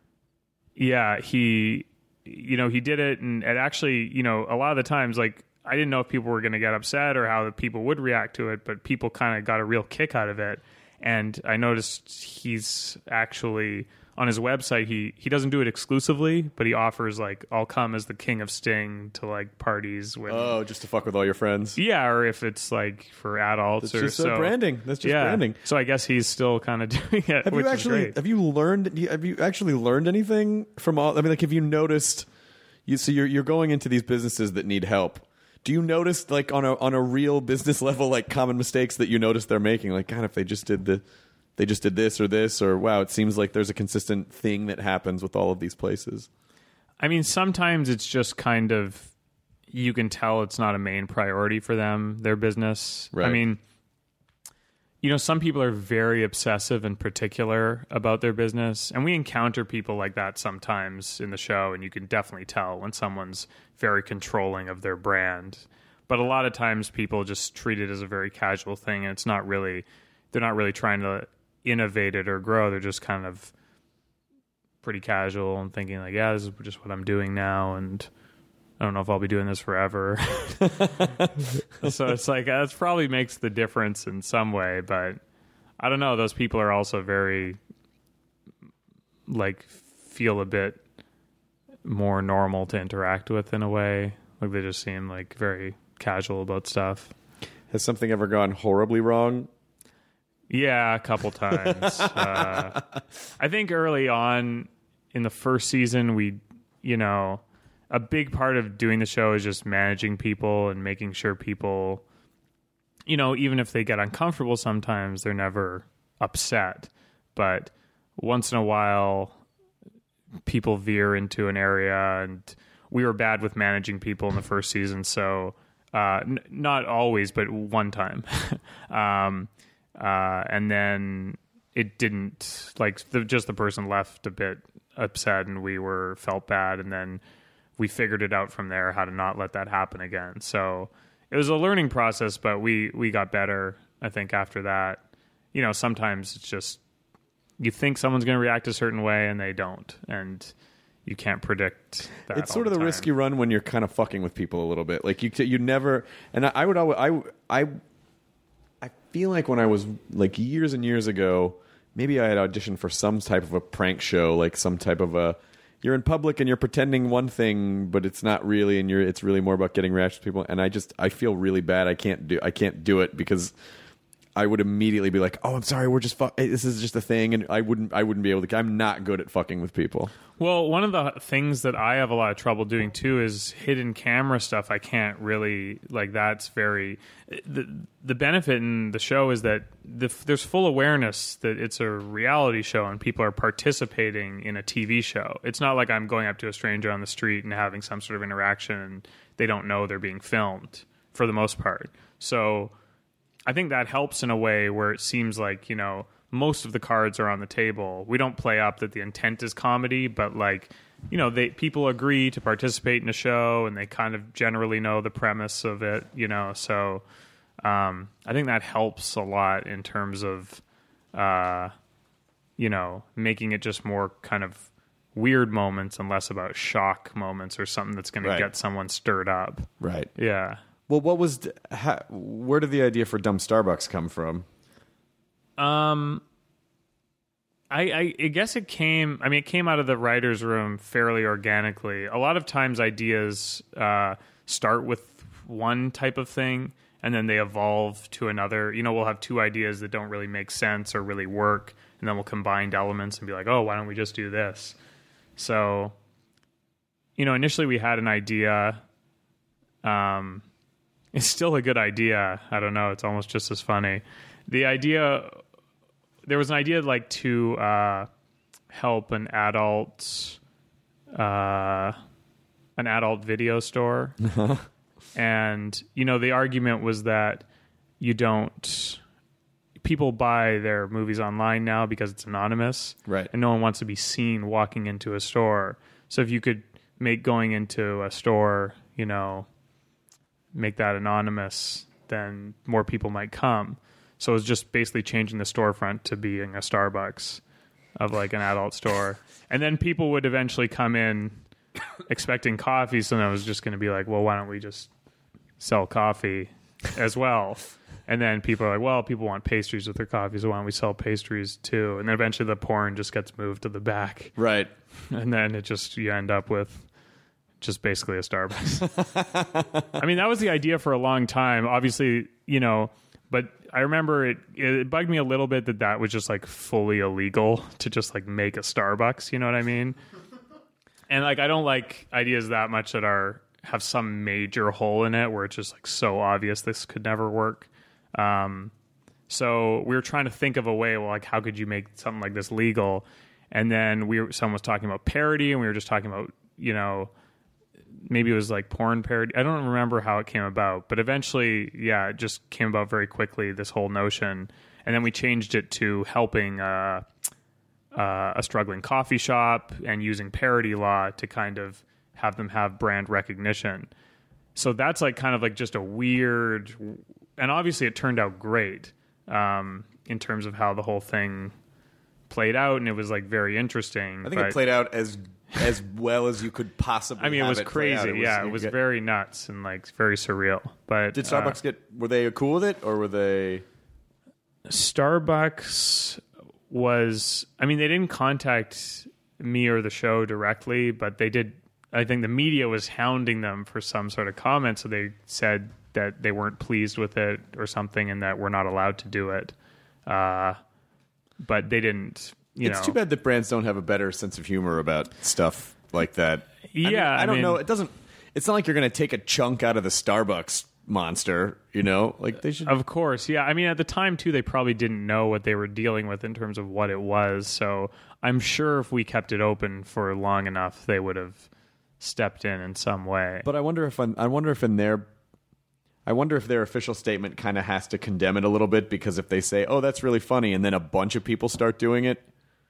yeah, he, you know, he did it, and it actually, you know, a lot of the times, like, I didn't know if people were going to get upset or how the people would react to it, but people kind of got a real kick out of it. And I noticed he's actually, on his website, he, he doesn't do it exclusively, but he offers, like, I'll come as the King of Sting to, like, parties. When, Oh, just to fuck with all your friends. yeah, or if it's, like, for adults. That's or just uh, so. branding. That's just yeah. branding. So I guess he's still kind of doing it, Have which you is actually great. have you learned have you actually learned anything from all? I mean, like, have you noticed? You so you're you're going into these businesses that need help. Do you notice, like, on a on a real business level, like, common mistakes that you notice they're making? Like, God, if they just did the they just did this or this, or wow, it seems like there's a consistent thing that happens with all of these places. I mean, sometimes it's just kind of, you can tell it's not a main priority for them, their business. Right. I mean, you know, some people are very obsessive and particular about their business, and we encounter people like that sometimes in the show, and you can definitely tell when someone's very controlling of their brand. But a lot of times people just treat it as a very casual thing, and it's not really, they're not really trying to innovate it or grow. They're just kind of pretty casual and thinking like, yeah, this is just what I'm doing now, and I don't know if I'll be doing this forever. So it's like, that probably makes the difference in some way, but I don't know. Those people are also very, like, feel a bit more normal to interact with in a way. Like, they just seem like very casual about stuff. Has something ever gone horribly wrong? Yeah, a couple times. uh, I think early on in the first season, we, you know, a big part of doing the show is just managing people and making sure people, you know, even if they get uncomfortable sometimes, they're never upset. But once in a while, people veer into an area, and we were bad with managing people in the first season. So uh, n- not always, but one time. um, uh, and then it didn't, like, the, just the person left a bit upset, and we were felt bad. And then we figured it out from there, how to not let that happen again. So it was a learning process, but we, we got better, I think, after that. You know, sometimes it's just, you think someone's going to react a certain way and they don't. And you can't predict that. It's sort of the the time. risk you run when you're kind of fucking with people a little bit. Like, you you never, and I, I would always, I, I, I feel like when I was, like, years and years ago, maybe I had auditioned for some type of a prank show, like some type of a, you're in public and you're pretending one thing, but it's not really, and you're it's really more about getting reactions from people. And I just I feel really bad. I can't do I can't do it because I would immediately be like, oh, I'm sorry, we're just fuck. This is just a thing, and I wouldn't I wouldn't be able to. I'm not good at fucking with people. Well, one of the things that I have a lot of trouble doing too is hidden camera stuff. I can't really, like, that's very, the the benefit in the show is that the, there's full awareness that it's a reality show and people are participating in a T V show. It's not like I'm going up to a stranger on the street and having some sort of interaction and they don't know they're being filmed for the most part. So I think that helps in a way where it seems like, you know, most of the cards are on the table. We don't play up that the intent is comedy, but, like, you know, they people agree to participate in a show and they kind of generally know the premise of it, you know. So um, I think that helps a lot in terms of, uh, you know, making it just more kind of weird moments and less about shock moments or something that's going Right. to get someone stirred up. Right. Yeah. Well, what was how, where did the idea for Dumb Starbucks come from? Um, I, I, I guess it came, I mean, it came out of the writer's room fairly organically. A lot of times ideas uh, start with one type of thing and then they evolve to another. You know, we'll have two ideas that don't really make sense or really work, and then we'll combine elements and be like, oh, why don't we just do this? So, you know, initially we had an idea. Um, it's still a good idea. I don't know. It's almost just as funny. The idea, there was an idea like to uh, help an adult, uh, an adult video store. And, you know, the argument was that you don't, people buy their movies online now because it's anonymous. Right. And no one wants to be seen walking into a store. So if you could make going into a store, you know, make that anonymous, then more people might come. So it's just basically changing the storefront to being a Starbucks of, like, an adult store. And then people would eventually come in expecting coffee, so then it was just going to be like, well, why don't we just sell coffee as well? And then people are like, well, people want pastries with their coffee, so why don't we sell pastries too? And then eventually the porn just gets moved to the back. Right. And then it just, you end up with just basically a Starbucks. I mean, that was the idea for a long time. Obviously, you know, but I remember it, it bugged me a little bit that that was just, like, fully illegal to just, like, make a Starbucks. You know what I mean? And, like, I don't like ideas that much that are have some major hole in it where it's just, like, so obvious this could never work. Um, so we were trying to think of a way, well, like, how could you make something like this legal? And then we were, someone was talking about parody, and we were just talking about, you know, maybe it was like porn parody. I don't remember how it came about, but eventually, yeah, it just came about very quickly, this whole notion. And then we changed it to helping uh, uh, a struggling coffee shop and using parody law to kind of have them have brand recognition. So that's like kind of like just a weird, and obviously it turned out great um, in terms of how the whole thing played out, and it was like very interesting. I think it played out as as well as you could possibly. I mean, it have was it play crazy. out. It was, yeah, it was get, very nuts and like very surreal. But did Starbucks uh, get? Were they cool with it, or were they? Starbucks was. I mean, they didn't contact me or the show directly, but they did. I think the media was hounding them for some sort of comment, so they said that they weren't pleased with it or something, and that we're not allowed to do it. Uh, but they didn't. You it's know. too bad that brands don't have a better sense of humor about stuff like that. Yeah, I, mean, I, I don't mean, know. It doesn't. It's not like you're going to take a chunk out of the Starbucks monster. You know, like they should. Of course, yeah. I mean, at the time too, they probably didn't know what they were dealing with in terms of what it was. So I'm sure if we kept it open for long enough, they would have stepped in in some way. But I wonder if I wonder if in their I wonder if their official statement kind of has to condemn it a little bit, because if they say, "Oh, that's really funny," and then a bunch of people start doing it,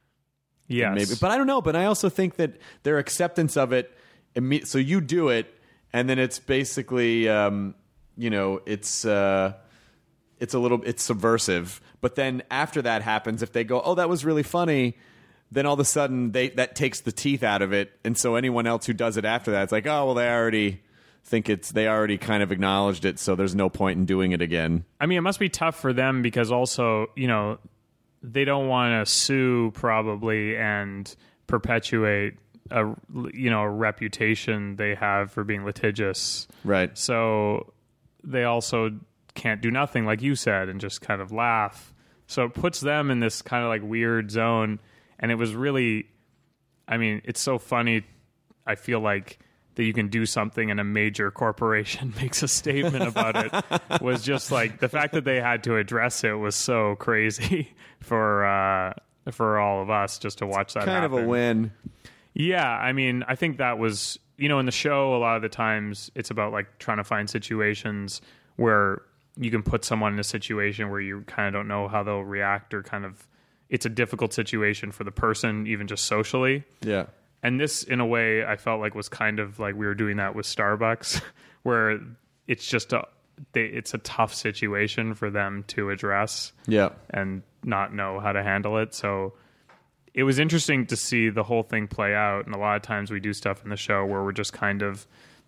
yes, maybe. But I don't know. But I also think that their acceptance of it, so you do it, and then it's basically, um, you know, it's uh, it's a little, it's subversive. But then after that happens, if they go, "Oh, that was really funny," then all of a sudden they that takes the teeth out of it, and so anyone else who does it after that, it's like, oh well, they already think it's they already kind of acknowledged it, so there's no point in doing it again. I mean, it must be tough for them because also, you know, they don't want to sue probably and perpetuate a you know a reputation they have for being litigious, Right. So they also can't do nothing, like you said, and just kind of laugh. So it puts them in this kind of like weird zone. And it was really, I mean, it's so funny, I feel like, that you can do something and a major corporation makes a statement about it. Was just like, the fact that they had to address it was so crazy for uh, for all of us just to watch that Kind happen. of a win. Yeah, I mean, I think that was, you know, in the show, a lot of the times it's about like trying to find situations where you can put someone in a situation where you kind of don't know how they'll react, or kind of, it's a difficult situation for the person, even just socially. Yeah. And this, in a way, I felt like was kind of like we were doing that with Starbucks, where it's just a, they, it's a tough situation for them to address. Yeah. And not know how to handle it. So it was interesting to see the whole thing play out. And a lot of times we do stuff in the show where we're just kind of,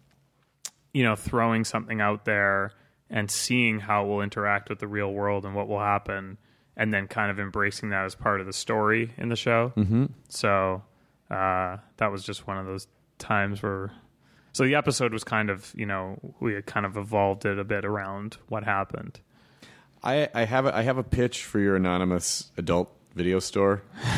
you know, throwing something out there and seeing how it will interact with the real world and what will happen, and then kind of embracing that as part of the story in the show. Mm-hmm. So uh, that was just one of those times where... So the episode was kind of, you know, we had kind of evolved it a bit around what happened. I, I have a, I have a pitch for your anonymous adult video store.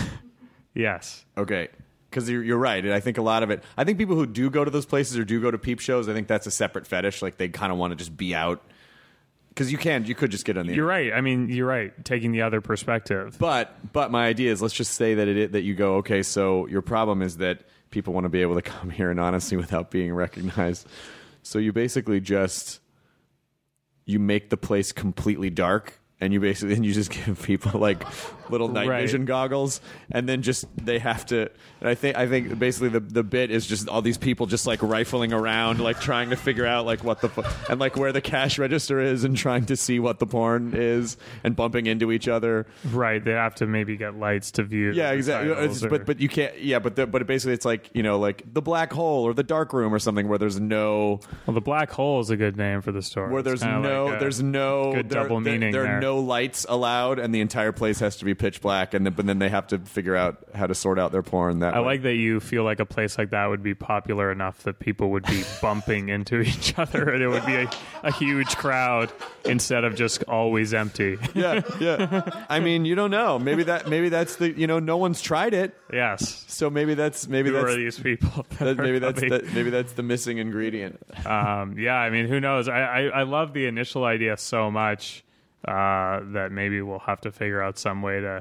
Yes. Okay. Because you're, you're right. And I think a lot of it... I think people who do go to those places or do go to peep shows, I think that's a separate fetish. Like, they kind of want to just be out. Because you can, you could just get on the. You're right. I mean, you're right. Taking the other perspective, but but my idea is, let's just say that it that you go, okay. So your problem is that people want to be able to come here anonymously without being recognized. So you basically just you make the place completely dark, and you basically and you just give people like little night Right. vision goggles, and then just they have to. And I think I think basically the the bit is just all these people just like rifling around, like trying to figure out like what the fu- and like where the cash register is, and trying to see what the porn is, and bumping into each other. right? They have to maybe get lights to view. Yeah, the exactly. titles It's- or- but but you can't. Yeah, but the, but basically it's like, you know, like the black hole or the dark room or something where there's no well, the black hole is a good name for the store. where It's there's kinda no like a there's no good there, double there- meaning there, there. are no lights allowed, and the entire place has to be pitch black, and then, but then they have to figure out how to sort out their porn that I way. like that you feel like a place like that would be popular enough that people would be bumping into each other, and it would be a, a huge crowd instead of just always empty. yeah, yeah. I mean, you don't know. Maybe that maybe that's the, you know, no one's tried it, Yes. so maybe that's maybe Who that's are these people? that that, are maybe that's coming? that, maybe that's the missing ingredient. Um, yeah, I mean, who knows? I, I, I love the initial idea so much uh, that maybe we'll have to figure out some way to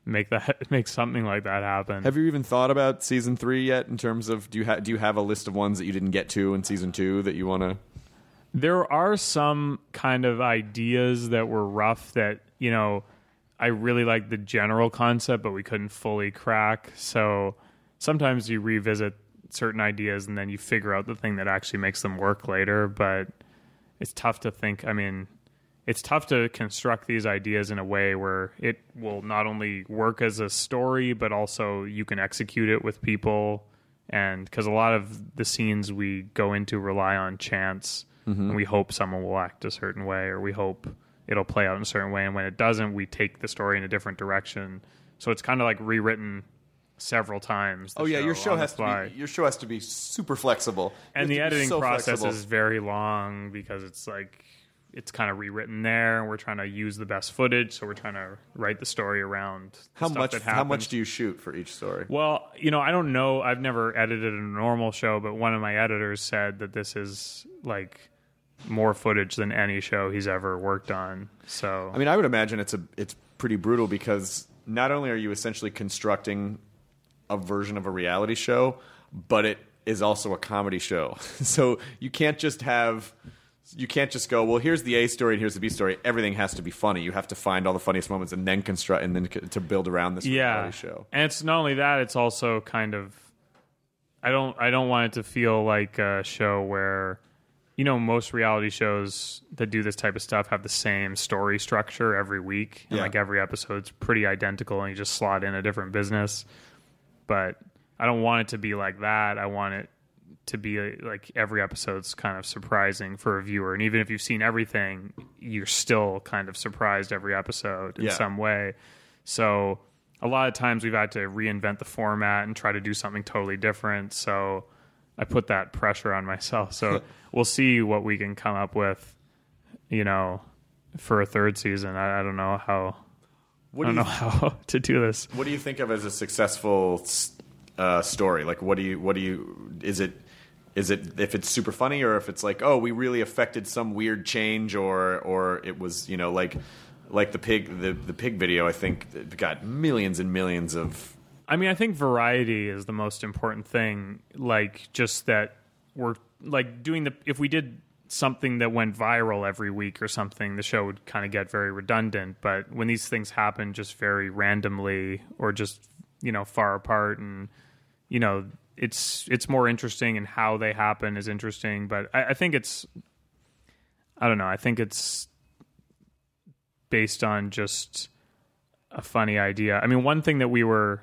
make that make something like that happen. Have you even thought about season three yet? In terms of, do you ha- do you have a list of ones that you didn't get to in season two that you want to? There are some kind of ideas that were rough that, you know, I really like the general concept, but we couldn't fully crack. So sometimes you revisit certain ideas and then you figure out the thing that actually makes them work later. But it's tough to think. I mean, it's tough to construct these ideas in a way where it will not only work as a story, but also you can execute it with people. And because a lot of the scenes we go into rely on chance. Mm-hmm. And we hope someone will act a certain way, or we hope it'll play out in a certain way. And when it doesn't, we take the story in a different direction. So it's kind of like rewritten several times. Oh yeah, show, your show has to be your show has to be super flexible, and the editing so process flexible. is very long because it's like it's kind of rewritten there, and we're trying to use the best footage, so we're trying to write the story around how stuff much that how much do you shoot for each story? Well, you know, I don't know. I've never edited a normal show, but one of my editors said that this is like more footage than any show he's ever worked on. So I mean, I would imagine it's a it's pretty brutal because not only are you essentially constructing a version of a reality show, but it is also a comedy show. So you can't just have you can't just go, well, here's the A story and here's the B story. Everything has to be funny. You have to find all the funniest moments and then construct and then to build around this yeah. reality show. And it's not only that, it's also kind of I don't I don't want it to feel like a show where, you know, most reality shows that do this type of stuff have the same story structure every week. And yeah. like every episode's pretty identical and you just slot in a different business. But I don't want it to be like that. I want it to be like every episode's kind of surprising for a viewer. And even if you've seen everything, you're still kind of surprised every episode in yeah. some way. So a lot of times we've had to reinvent the format and try to do something totally different. So I put that pressure on myself. So we'll see what we can come up with, you know, for a third season. I, I don't know how... What I do don't you, know how to do this. What do you think of as a successful uh, story? Like, what do you, what do you, is it, is it if it's super funny or if it's like, oh, we really affected some weird change or, or it was, you know, like, like the pig, the, the pig video, I think it got millions and millions of. I mean, I think variety is the most important thing. Like, just that we're like doing the, if we did something that went viral every week or something, the show would kind of get very redundant. But when these things happen just very randomly or just, you know, far apart, and, you know, it's it's more interesting, and how they happen is interesting. But I, I think it's, I don't know, I think it's based on just a funny idea. I mean, one thing that we were,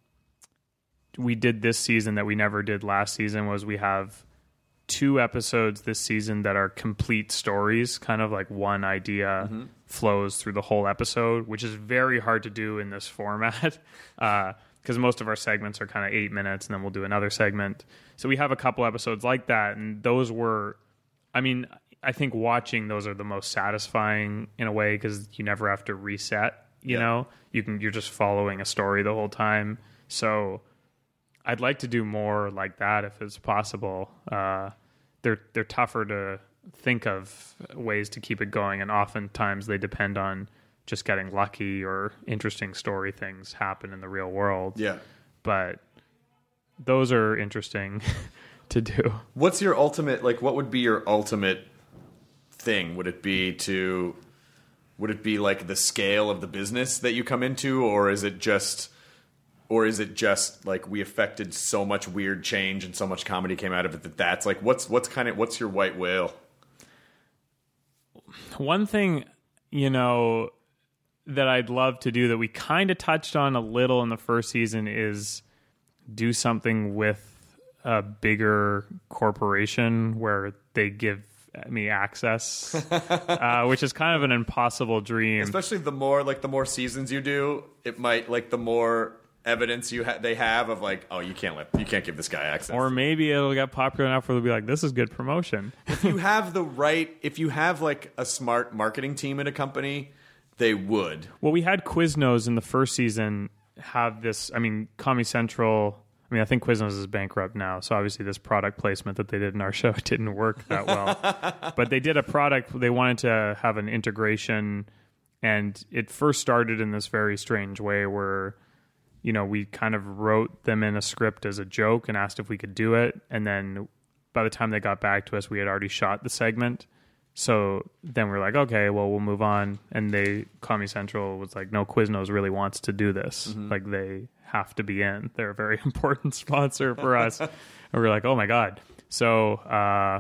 we did this season that we never did last season was we have two episodes this season that are complete stories, kind of like one idea mm-hmm. flows through the whole episode, which is very hard to do in this format because uh, most of our segments are kind of eight minutes and then we'll do another segment. So we have a couple episodes like that, and those were, I mean, I think watching those are the most satisfying in a way because you never have to reset, you yeah. know? You can, you're just following a story the whole time. So I'd like to do more like that if it's possible. Uh, they're they're tougher to think of ways to keep it going, and oftentimes they depend on just getting lucky or interesting story things happen in the real world. Yeah, but those are interesting to do. What's your ultimate, like, what would be your ultimate thing? Would it be to, would it be like the scale of the business that you come into, or is it just... Or is it just like we affected so much weird change and so much comedy came out of it that that's like what's what's kind of what's your white whale? One thing, you know, that I'd love to do that we kind of touched on a little in the first season is do something with a bigger corporation where they give me access, uh, which is kind of an impossible dream. Especially the more like the more seasons you do, it might like the more evidence you ha- they have of like, oh, you can't let you can't give this guy access. Or maybe it'll get popular enough where they'll be like, this is good promotion. If you have the right, if you have like a smart marketing team at a company, they would. Well, we had Quiznos in the first season have this. I mean, Comedy Central. I mean, I think Quiznos is bankrupt now, so obviously this product placement that they did in our show didn't work that well. But they did a product. They wanted to have an integration And it first started in this very strange way where, you know, we kind of wrote them in a script as a joke and asked if we could do it. And then by the time they got back to us, we had already shot the segment. So then we're like, okay, well, we'll move on. And they, Comedy Central was like, no, Quiznos really wants to do this. Mm-hmm. Like, they have to be in. They're a very important sponsor for us. And we're like, oh my God. So uh,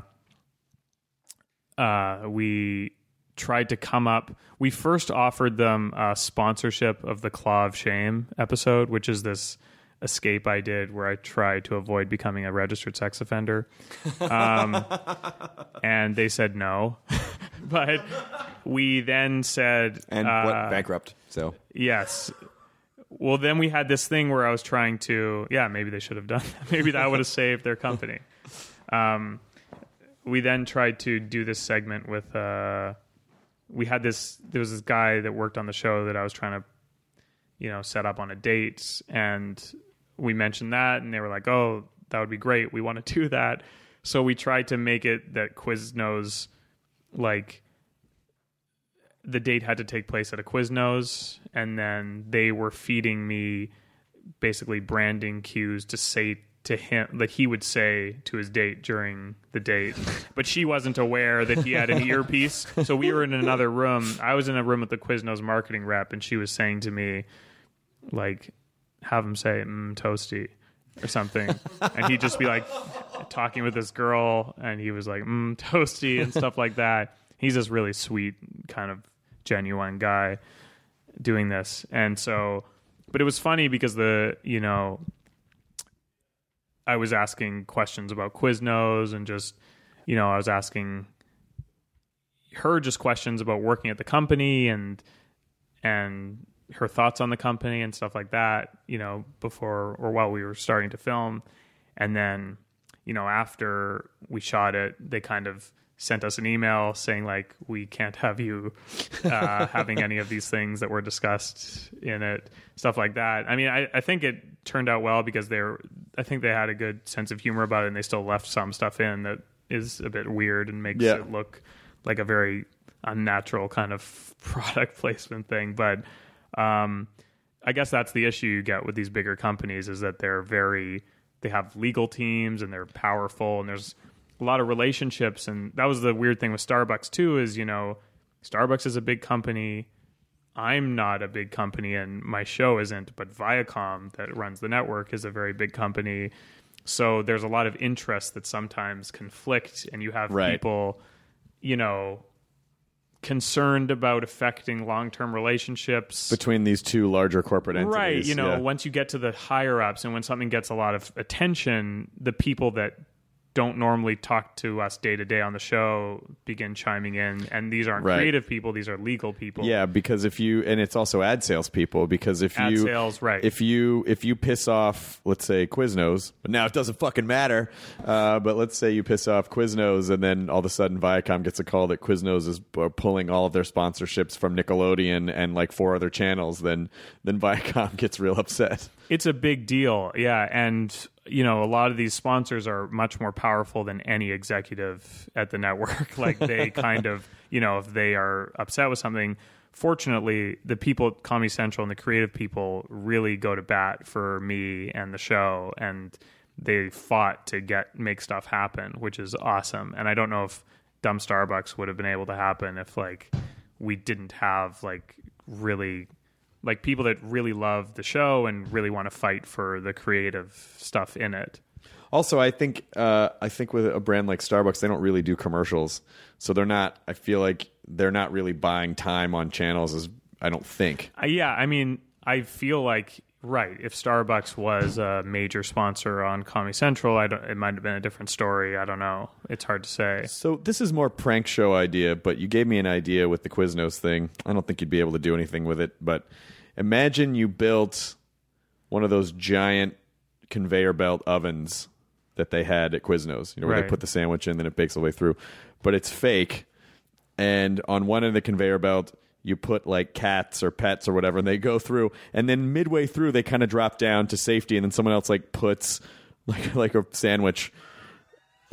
uh, we tried to come up. We first offered them a sponsorship of the Claw of Shame episode, which is this escape I did where I tried to avoid becoming a registered sex offender. Um, and they said no. But we then said... And uh, what, bankrupt, so... Yes. Well, then we had this thing where I was trying to... Yeah, maybe they should have done that. Maybe that would have saved their company. Um, we then tried to do this segment with... Uh, we had this... There was this guy that worked on the show that I was trying to, you know, set up on a date, and we mentioned that, and they were like, oh, that would be great. We want to do that. So we tried to make it that Quiznos, like, the date had to take place at a Quiznos, and then they were feeding me basically branding cues to say to him that he would say to his date during the date. But she wasn't aware that he had an earpiece. So we were in another room. I was in a room with the Quiznos marketing rep, and she was saying to me, like, have him say, mm, toasty or something. And he'd just be like talking with this girl, and he was like, mm, toasty and stuff like that. He's this really sweet, kind of genuine guy doing this. And so, but it was funny because the, you know, I was asking questions about Quiznos, and just, you know, I was asking her just questions about working at the company and, and her thoughts on the company and stuff like that, you know, before or while we were starting to film. And then, you know, after we shot it, they kind of sent us an email saying, like, we can't have you uh, having any of these things that were discussed in it, stuff like that. I mean, I, I think it turned out well because they're, I think they had a good sense of humor about it, and they still left some stuff in that is a bit weird and makes yeah. it look like a very unnatural kind of product placement thing. But um, I guess that's the issue you get with these bigger companies, is that they're very, they have legal teams and they're powerful, and there's a lot of relationships. And that was the weird thing with Starbucks too, is, you know, Starbucks is a big company. I'm not a big company, and my show isn't, but Viacom, that runs the network, is a very big company. So there's a lot of interests that sometimes conflict, and you have right. people, you know, concerned about affecting long-term relationships between these two larger corporate entities. Right. You know, yeah. once you get to the higher ups, and when something gets a lot of attention, the people that don't normally talk to us day to day on the show begin chiming in, and these aren't right. creative people; these are legal people. Yeah, because if you, and it's also ad sales people, because if ad you, sales, right? If you if you piss off, let's say Quiznos, but now it doesn't fucking matter. Uh, but let's say you piss off Quiznos, and then all of a sudden Viacom gets a call that Quiznos is pulling all of their sponsorships from Nickelodeon and like four other channels, then then Viacom gets real upset. It's a big deal, yeah, and you know, a lot of these sponsors are much more powerful than any executive at the network. Like, they kind of, you know, if they are upset with something, fortunately, the people at Comedy Central and the creative people really go to bat for me and the show, and they fought to get make stuff happen, which is awesome. And I don't know if Dumb Starbucks would have been able to happen if, like, we didn't have, like, really... like people that really love the show and really want to fight for the creative stuff in it. Also, I think uh, I think with a brand like Starbucks, they don't really do commercials, so they're not. I feel like they're not really buying time on channels. As I don't think. Uh, yeah, I mean, I feel like right. If Starbucks was a major sponsor on Comedy Central, I don't, it might have been a different story. I don't know. It's hard to say. So this is more prank show idea, but you gave me an idea with the Quiznos thing. I don't think you'd be able to do anything with it, but. Imagine you built one of those giant conveyor belt ovens that they had at Quiznos, you know, where right. they put the sandwich in, then it bakes all the way through. But it's fake. And on one end of the conveyor belt, you put like cats or pets or whatever, and they go through. And then midway through, they kind of drop down to safety, and then someone else like puts like like a sandwich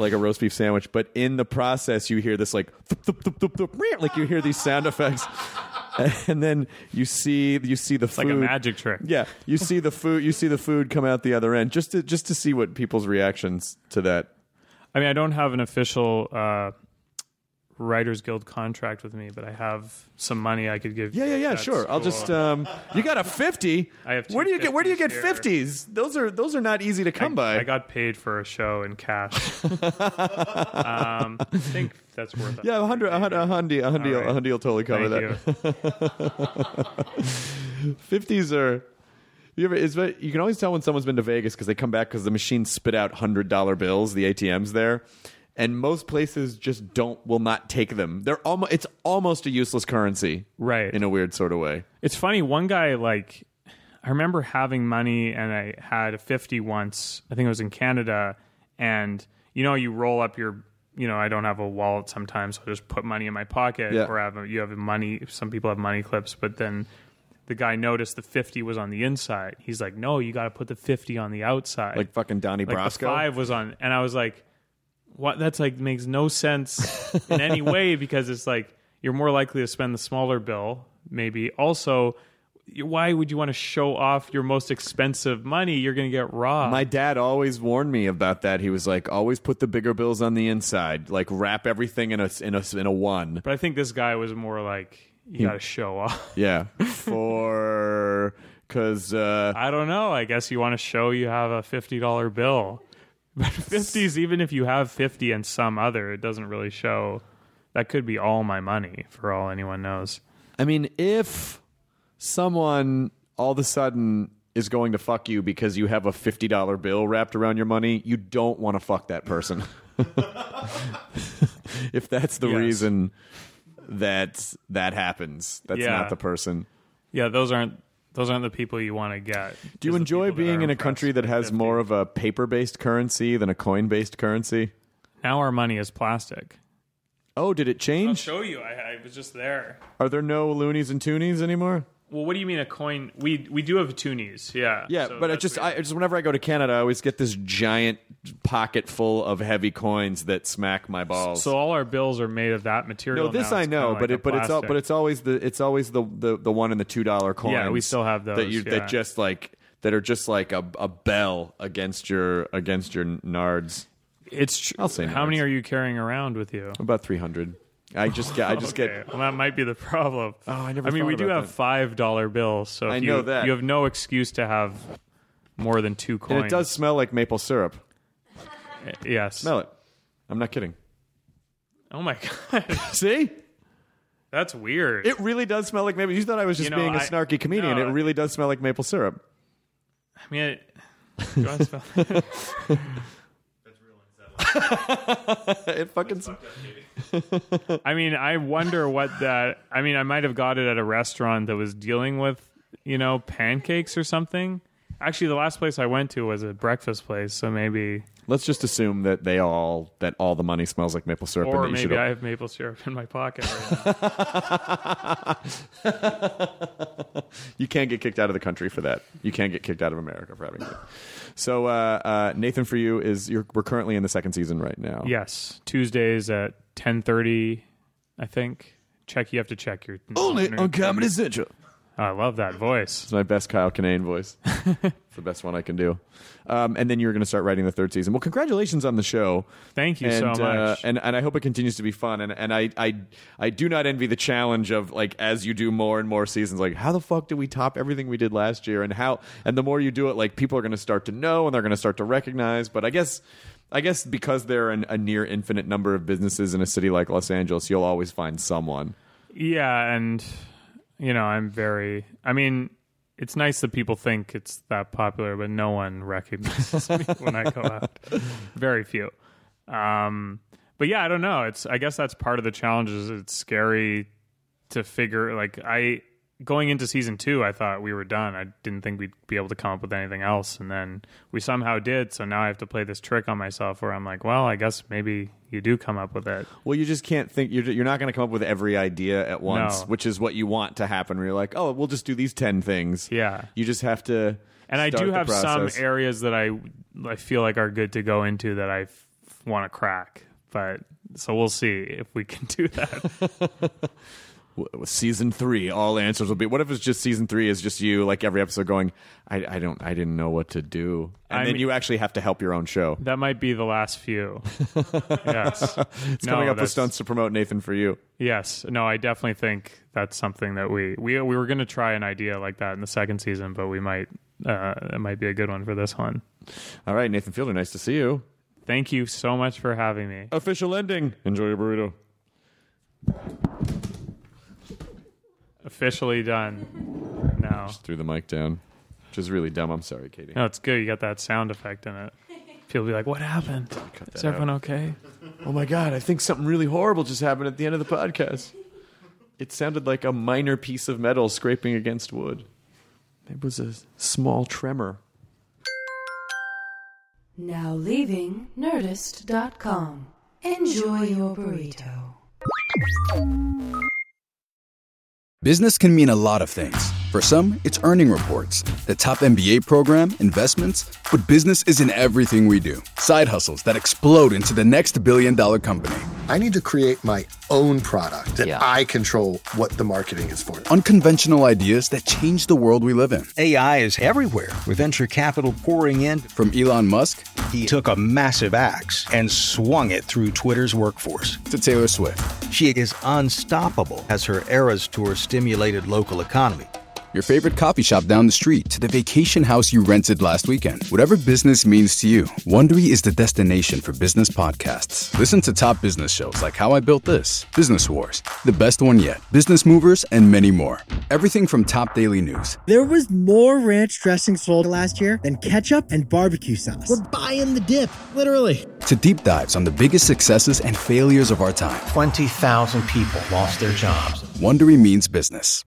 like a roast beef sandwich, but in the process you hear this like thup, thup, thup, thup, thup, like you hear these sound effects, and then you see you see the It's food like a magic trick. Yeah, you see the food you see the food come out the other end just to just to see what people's reactions to that. I mean, I don't have an official uh, Writers Guild contract with me, but I have some money I could give. Yeah, yeah, yeah, That's sure. I'll cool. just um you got a fifty. I have two Where do you get where do you get fifties here. fifties? Those are those are not easy to come I, by. I got paid for a show in cash. um, I think that's worth it. yeah, a hundred, a hundred, a hundred, a hundred, All right. a hundred will totally cover Thank that. you. Fifties are. You ever? Is you can always tell when someone's been to Vegas because they come back because the machine spit out hundred dollar bills. The A T Ms there, and most places just don't will not take them. They're almost. It's almost a useless currency, Right. In a weird sort of way. It's funny. One guy, like, I remember having money, and I had a fifty once. I think it was in Canada, and you know, you roll up your. You know, I don't have a wallet sometimes, so I just put money in my pocket, Yeah. or I have a, you have money. Some people have money clips, but then the guy noticed the fifty was on the inside. He's like, "No, you got to put the fifty on the outside." Like fucking Donnie like Brasco. the five was on, and I was like, "What? That's like makes no sense in any way because it's like you're more likely to spend the smaller bill. Maybe also, you- why would you want to show off your most expensive money? You're going to get robbed." My dad always warned me about that. He was like, always put the bigger bills on the inside. Like wrap everything in a in a in a one. but I think this guy was more like, "You got to show off." Yeah, for because uh, I don't know. I guess you want to show you have a fifty dollar bill. But fifties, even if you have fifty and some other, it doesn't really show. That could be all my money for all anyone knows. I mean, if someone all of a sudden is going to fuck you because you have a fifty dollar bill wrapped around your money, you don't want to fuck that person. If that's the Yes. reason that that happens, that's Yeah. not the person. Yeah, those aren't those aren't the people you want to get. Do you enjoy being in a country that has more of a paper-based currency than a coin-based currency? Now our money is plastic. Oh, did it I'll change? show you. I, I was just there. Are there no loonies and toonies anymore? Well, what do you mean a coin? We we do have toonies, yeah. Yeah, So but I that's just, weird. I just whenever I go to Canada, I always get this giant pocket full of heavy coins that smack my balls. So all our bills are made of that material. no, this now. I It's know, kinda but like it, a but it's all, plastic. but it's always the, it's always the the, the one and the two dollar coins. Yeah, we still have that those, you yeah. that just like that are just like a, a bell against your against your nards. It's tr- I'll say how many nards. are you carrying around with you? About three hundred. I just get, I just Okay, get. well, that might be the problem. Oh, I never I mean, thought we do about have that. five dollar bills, so if I you, know that. you have no excuse to have more than two coins. And it does smell like maple syrup. Yes. Smell it. I'm not kidding. Oh my god, See? that's weird. It really does smell like maple. You thought I was just You know, being a I- snarky comedian. no. It really does smell like maple syrup. I mean, it, do I smell- It fucking. I mean, I wonder what that. I mean, I might have got it at a restaurant that was dealing with, you know, pancakes or something. Actually, the last place I went to was a breakfast place, so maybe, Let's just assume that they all that all the money smells like maple syrup. or and that you maybe should I have maple syrup in my pocket right now. You can't get kicked out of the country for that. You can't get kicked out of America for having that. So, uh, uh, Nathan, for you is you're, we're currently in the second season right now. Yes, Tuesdays at ten thirty, I think. Check. You have to check your Only on Comedy Central. Oh, I love that voice. It's my best Kyle Kinane voice. It's the best one I can do. Um, and then you're going to start writing the third season. Well, congratulations on the show. Thank you and, so much. Uh, and and I hope it continues to be fun. And and I, I I do not envy the challenge of like as you do more and more seasons, like how the fuck did we top everything we did last year? And how and the more you do it, like people are going to start to know and they're going to start to recognize. But I guess I guess because there are an, a near infinite number of businesses in a city like Los Angeles, you'll always find someone. Yeah, and you know, I'm very. I mean, it's nice that people think it's that popular, but no one recognizes me when I go out. Very few. Um, but yeah, I don't know. It's. I guess that's part of the challenge. Is it's scary to figure. Like I going into season two, I thought we were done. I didn't think we'd be able to come up with anything else, and then we somehow did. So now I have to play this trick on myself, where I'm like, well, I guess maybe you do come up with it. Well, you just can't think. You're, you're not going to come up with every idea at once, No. which is what you want to happen. Where you're like, oh, we'll just do these ten things. Yeah. You just have to. And I start do the have some process. areas that I I feel like are good to go into that I f- want to crack. But so we'll see if we can do that. With season three, all answers will be. What if it's just season three is just you, like every episode, going, I, I don't, I didn't know what to do, and I then mean, you actually have to help your own show. That might be the last few. Yes, it's no, coming up with that's- stunts to promote Nathan for you. Yes, no, I definitely think that's something that we we we were going to try an idea like that in the second season, but we might uh, it might be a good one for this one. All right, Nathan Fielder, nice to see you. Thank you so much for having me. Official ending. Enjoy your burrito. Officially done now. Just threw the mic down, which is really dumb. I'm sorry, Katie. No, it's good. You got that sound effect in it. People be like, "What happened? Is everyone out. okay?" Oh my God, I think something really horrible just happened at the end of the podcast. It sounded like a minor piece of metal scraping against wood. It was a small tremor. Now leaving Nerdist dot com. Enjoy your burrito. Business can mean a lot of things. For some, it's earning reports, the top M B A program, investments, but business isn't everything we do. Side hustles that explode into the next billion dollar company. I need to create my own product that Yeah. I control what the marketing is for. Unconventional ideas that change the world we live in. A I is everywhere, with venture capital pouring in. From Elon Musk, he took a massive axe and swung it through Twitter's workforce. To Taylor Swift. She is unstoppable as her Eras Tour stimulated local economy. Your favorite coffee shop down the street to the vacation house you rented last weekend. Whatever business means to you, Wondery is the destination for business podcasts. Listen to top business shows like How I Built This, Business Wars, The Best One Yet, Business Movers, and many more. Everything from top daily news. There was more ranch dressing sold last year than ketchup and barbecue sauce. We're buying the dip, literally. To deep dives on the biggest successes and failures of our time. twenty thousand people lost their jobs. Wondery means business.